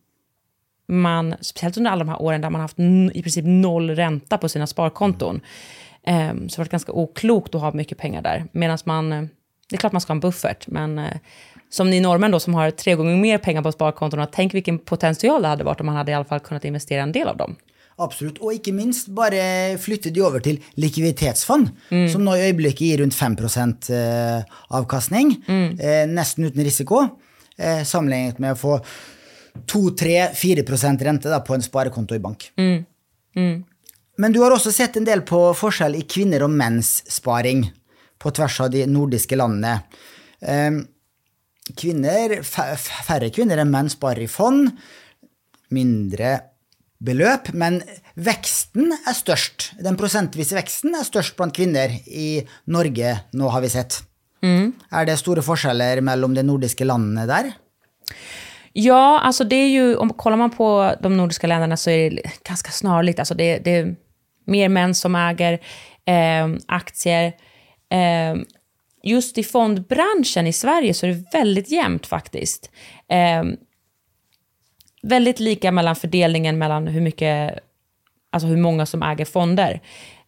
man, speciellt under alla de här åren där man haft n- i princip noll ränta på sina sparkonton, eh, så var det ganska oklokt att ha mycket pengar där. Medan man, eh, det är klart man ska ha en buffert, men eh, som ni norrmän då som har tre gånger mer pengar på sparkonton, tänk vilken potential det hade varit om man hade i alla fall kunnat investera en del av dem. Absolutt, og ikke minst bare flytte de over til likviditetsfond, mm. som nå i øyeblikket gir rundt fem prosent eh, avkastning, mm. eh, nesten uten risiko, eh, sammenlignet med å få to, tre, fire prosent rente da, på en sparekonto i bank. Mm. Mm. Men du har også sett en del på forskjell i kvinner og menns sparing på tvers av de nordiske landene. Eh, kvinner, færre kvinner enn menn sparer i fond, mindre beløp, men veksten er størst. Den prosentvise veksten er størst blant kvinner i Norge, nå har vi sett. Mm. Er det store forskjeller mellom de nordiska landene där? Ja, alltså det är ju, om kollar man på de nordiska länderna så är det ganska snarlikt. Alltså det, det är mer män som äger eh, aktier. Eh, just i fondbranschen i Sverige så är det väldigt jämnt faktiskt. Eh, väldigt lika mellan fördelningen mellan hur mycket, alltså hur många som äger fonder.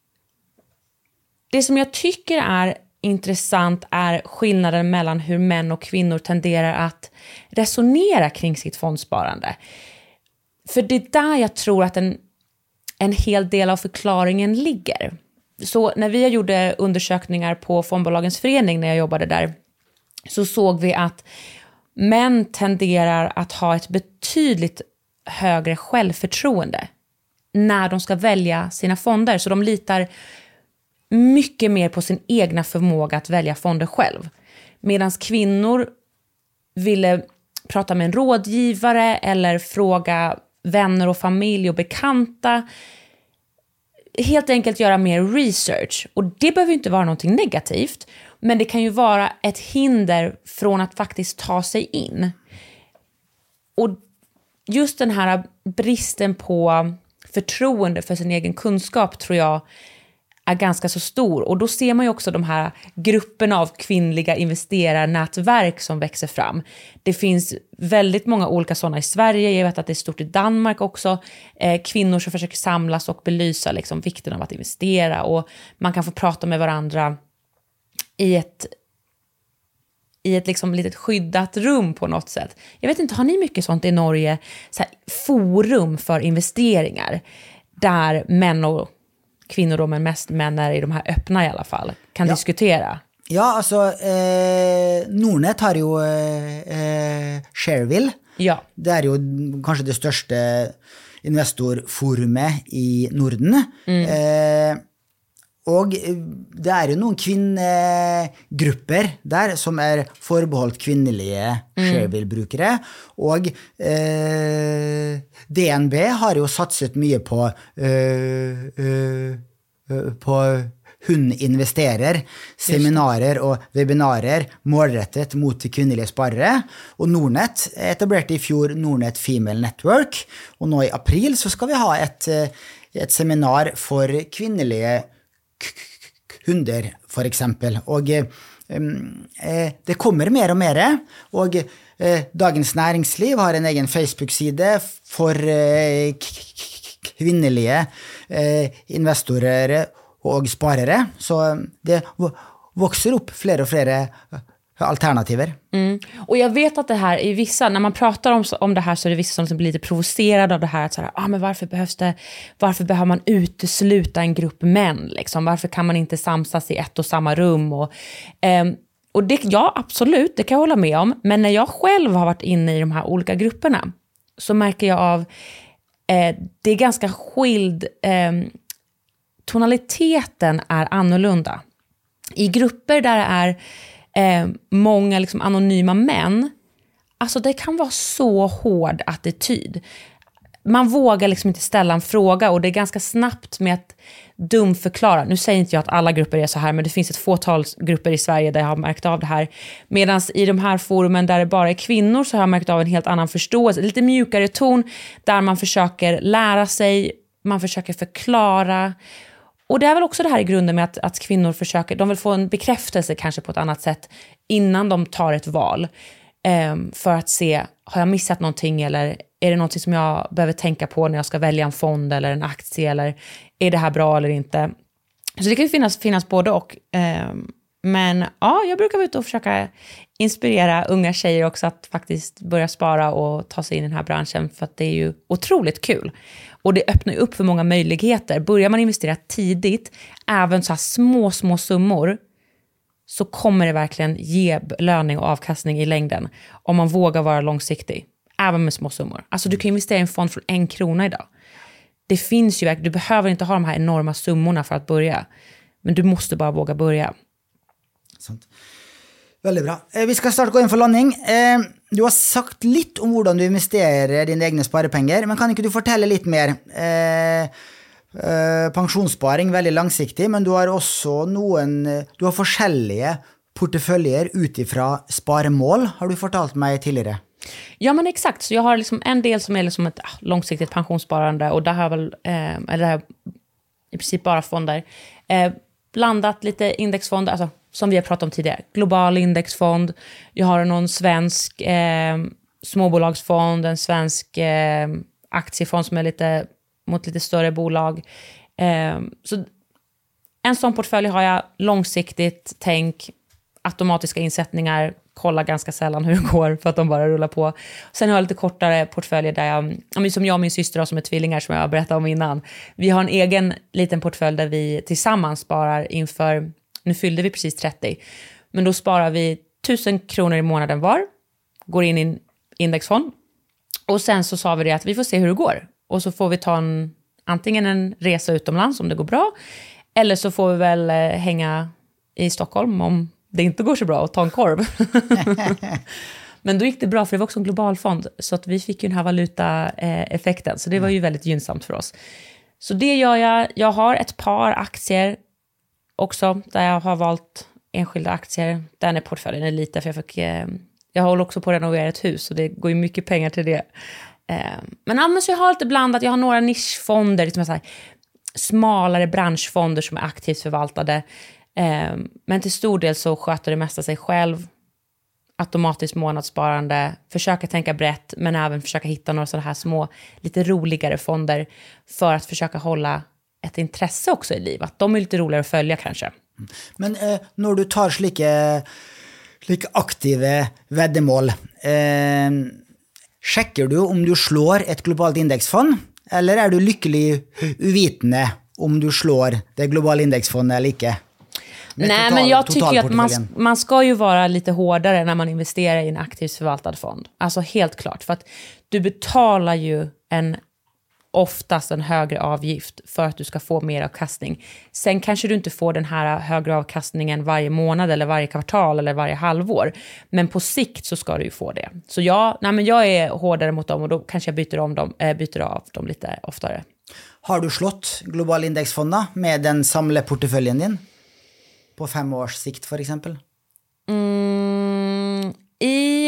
Det som jag tycker är intressant är skillnaden mellan hur män och kvinnor tenderar att resonera kring sitt fondsparande. För det är där jag tror att en, en hel del av förklaringen ligger. Så när vi gjorde undersökningar på Fondbolagens förening när jag jobbade där, så såg vi att män tenderar att ha ett betydligt högre självförtroende när de ska välja sina fonder. Så de litar mycket mer på sin egna förmåga att välja fonder själv. Medan kvinnor ville prata med en rådgivare eller fråga vänner och familj och bekanta. Helt enkelt göra mer research. Och det behöver inte vara någonting negativt. Men det kan ju vara ett hinder från att faktiskt ta sig in. Och just den här bristen på förtroende för sin egen kunskap tror jag är ganska så stor. Och då ser man ju också de här grupperna av kvinnliga investerarnätverk som växer fram. Det finns väldigt många olika sådana i Sverige. Jag vet att det är stort i Danmark också. Eh, kvinnor som försöker samlas och belysa liksom vikten av att investera. Och man kan få prata med varandra i ett, i ett liksom litet skyddat rum på något sätt. Jag vet inte, har ni mycket sånt i Norge? Så här, forum för investeringar där män och kvinnor då, men mest män är i de här öppna i alla fall, kan ja. diskutera. Ja, alltså eh, Nordnet har ju eh, Shareville. Ja. Det är ju kanske det största investorforumet i Norden. Mm. Eh, og det er jo noen kvinnegrupper der som er forbeholdt kvinnelige Shareville-brukere, og eh, D N B har jo satset mye på øh, øh, på Hun investerer, seminarer og webinarer målrettet mot kvinnelige sparere, og Nordnet etablerte i fjor Nordnet Female Network, og nå i april så skal vi ha et, et seminar for kvinnelige kunder for eksempel, og eh, det kommer mer og mer, og eh, Dagens Næringsliv har en egen Facebook-side for eh, kvinnelige eh, investorer og sparere, så det vokser opp flere og flere alternativer. Mm. Och jag vet att det här i vissa, när man pratar om, om det här så är det vissa som blir lite provocerade av det här. Att så här, ah, men varför behövs det, varför behöver man utesluta en grupp män? Liksom? Varför kan man inte samsas i ett och samma rum? Och, ehm, och det, ja, absolut, det kan jag hålla med om. Men när jag själv har varit inne i de här olika grupperna så märker jag av, eh, det är ganska skild, eh, tonaliteten är annorlunda. I grupper där det är Eh, många liksom anonyma män, alltså det kan vara så hård attityd. Man vågar liksom inte ställa en fråga och det är ganska snabbt med att dumförklara. Nu säger inte jag att alla grupper är så här, men det finns ett fåtal grupper i Sverige där jag har märkt av det här. Medan i de här forumen där det bara är kvinnor så har jag märkt av en helt annan förståelse. Lite mjukare ton där man försöker lära sig, man försöker förklara. Och det är väl också det här i grunden med att, att kvinnor försöker, de vill få en bekräftelse kanske på ett annat sätt innan de tar ett val. Eh, för att se, har jag missat någonting eller är det någonting som jag behöver tänka på när jag ska välja en fond eller en aktie eller är det här bra eller inte. Så det kan ju finnas, finnas både och. Eh, men ja, jag brukar vara ute och försöka inspirera unga tjejer också att faktiskt börja spara och ta sig in i den här branschen för att det är ju otroligt kul. Och det öppnar upp för många möjligheter. Börjar man investera tidigt, även så här små, små summor, så kommer det verkligen ge löning och avkastning i längden. Om man vågar vara långsiktig, även med små summor. Alltså du kan investera i en fond för en krona idag. Det finns ju verkligen, du behöver inte ha de här enorma summorna för att börja. Men du måste bara våga börja. Sant. Veldig bra. Vi skal snart gå inn for landing. Du har sagt litt om hvordan du investerer dine egne sparepenger, men kan ikke du fortelle litt mer? Eh, eh, pensjonssparing, veldig langsiktig, men du har også noen, du har forskjellige porteføljer utifra sparemål, har du fortalt mig tidigare. Ja, men exakt. Så jag har liksom en del som är liksom ett ah, långsiktigt pensionssparande och där har jag väl, eh, eller här, i princip bara fonder. Eh, blandat lite indexfonder, alltså som vi har pratat om tidigare. Global indexfond. Jag har någon svensk eh, småbolagsfond, en svensk eh, aktiefond som är lite mot lite större bolag. Eh, så en sån portfölj har jag långsiktigt, tänk, automatiska insättningar, kolla ganska sällan hur det går för att de bara rullar på. Sen har jag lite kortare portföljer där jag, som jag och min syster har som är tvillingar som jag har berättat om innan. Vi har en egen liten portfölj där vi tillsammans sparar inför, nu fyllde vi precis trettio, men då sparar vi tusen kronor i månaden var, går in i en indexfond och sen så sa vi det att vi får se hur det går och så får vi ta en, antingen en resa utomlands om det går bra eller så får vi väl eh, hänga i Stockholm om det inte går så bra och ta en korv. Men då gick det bra för det var också en global fond så att vi fick ju den här valutaeffekten så det var ju väldigt gynnsamt för oss. Så det gör jag. Jag har ett par aktier också där jag har valt enskilda aktier. Den är portföljen är lite för jag fick, jag håller också på att renovera ett hus och det går ju mycket pengar till det. Men annars jag har lite blandat. Jag har några nischfonder, liksom så här, smalare branschfonder som är aktivt förvaltade. Men till stor del så sköter det mesta sig själv. Automatiskt månadssparande, försöka tänka brett men även försöka hitta några sådana här små lite roligare fonder för att försöka hålla ett intresse också i livet. Att de är lite roligare att följa kanske. Men eh, när du tar slike, slike aktiva veddemål, eh, checkar du om du slår ett globalt indexfond eller är du lycklig uvitende om du slår det globala indexfondet eller inte? Nej, total, men jag tycker att man, man ska ju vara lite hårdare när man investerar i en aktivt förvaltad fond. Alltså helt klart. För att du betalar ju en, oftast en högre avgift för att du ska få mer avkastning. Sen kanske du inte får den här högre avkastningen varje månad eller varje kvartal eller varje halvår. Men på sikt så ska du ju få det. Så jag, nej men jag är hårdare mot dem och då kanske jag byter, om dem, äh, byter av dem lite oftare. Har du slått global indexfonda med den samlade portföljen din? På fem års sikt för exempel? Mm, I...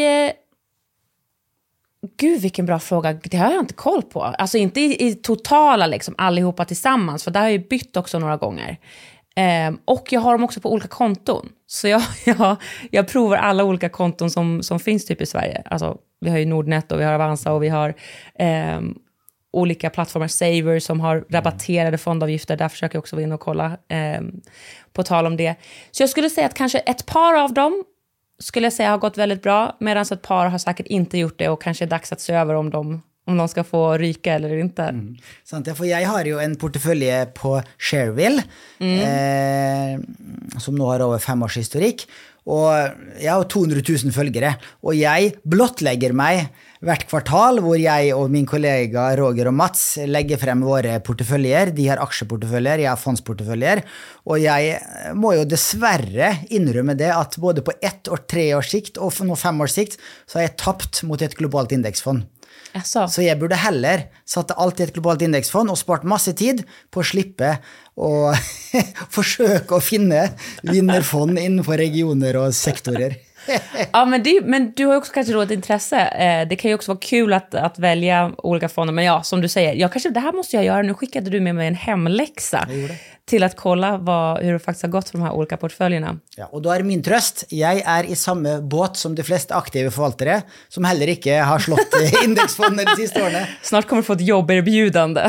Gud, vilken bra fråga. Det har jag inte koll på. Alltså inte i, i totala liksom, allihopa tillsammans. För där har jag ju bytt också några gånger. Eh, och jag har dem också på olika konton. Så jag, jag, jag provar alla olika konton som, som finns typ i Sverige. Alltså, vi har ju Nordnet och vi har Avanza och vi har... Eh, olika plattformar, Saver som har rabatterade fondavgifter. Där försöker jag också vara in och kolla eh, på tal om det. Så jag skulle säga att kanske ett par av dem skulle jag säga har gått väldigt bra, medan ett par har säkert inte gjort det och kanske är dags att se över om de, om de ska få ryka eller inte. Mm. Sant, for jeg har jo en portefølje på Shareville, mm. eh, som nå har over fem års historikk, og jeg har to hundre tusen følgere, og jeg blottlegger meg hvert kvartal, hvor jeg og min kollega Roger og Mats legger frem våre porteføljer. De har aksjeporteføljer, jeg har fondsporteføljer, og jeg må jo dessverre innrømme det at både på ett og tre års sikt, og nå fem års sikt, så har jeg tapt mot et globalt indeksfond. Asså. Så jeg burde heller satt alt i et globalt indeksfond og spart masse tid på å slippe og forsøke å finne vinnerfond innenfor regioner og sektorer. Ja, men, det, men du har ju också kanske då ett intresse. Eh, det kan ju också vara kul att, att välja olika fonder. Men ja, som du säger, jag kanske, det här måste jag göra. Nu skickade du med mig en hemläxa till att kolla vad, hur det faktiskt har gått för de här olika portföljerna. Ja, och då är min tröst. Jag är i samma båt som de flesta aktiva förvaltare som heller inte har slått indexfonder de sista åren. Snart kommer du få ett jobberbjudande.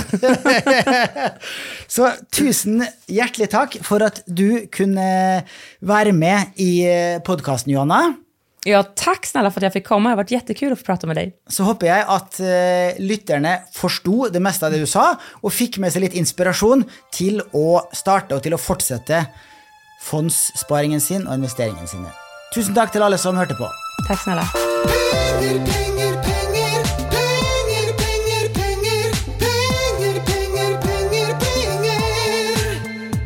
Så tusen hjärtligt tack för att du kunde vara med i podcasten, Johanna. Ja, tack snälla för att jag fick komma. Det har varit jättekul att få prata med dig. Så hoppas jag att uh, lytterne forstod det mesta av det du sa och fick med sig lite inspiration till att starta och till att fortsätta fondssparingen sin och investeringen sin. Tusen tack till alla som hörde på. Tack snälla. Pengar, pengar, pengar, pengar, pengar, pengar, pengar, pengar, pengar, pengar.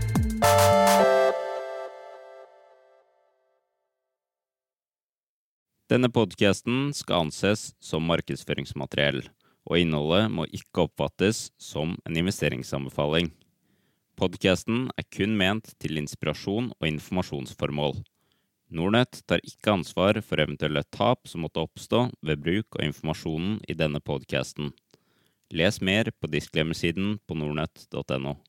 Denne podcasten skal anses som markedsføringsmateriell, og innholdet må ikke oppfattes som en investeringsanbefaling. Podcasten er kun ment til inspirasjon og informasjonsformål. Nordnet tar ikke ansvar for eventuelle tap som måtte oppstå ved bruk av informasjonen i denne podcasten. Les mer på disclaimer-siden på nordnet punktum no.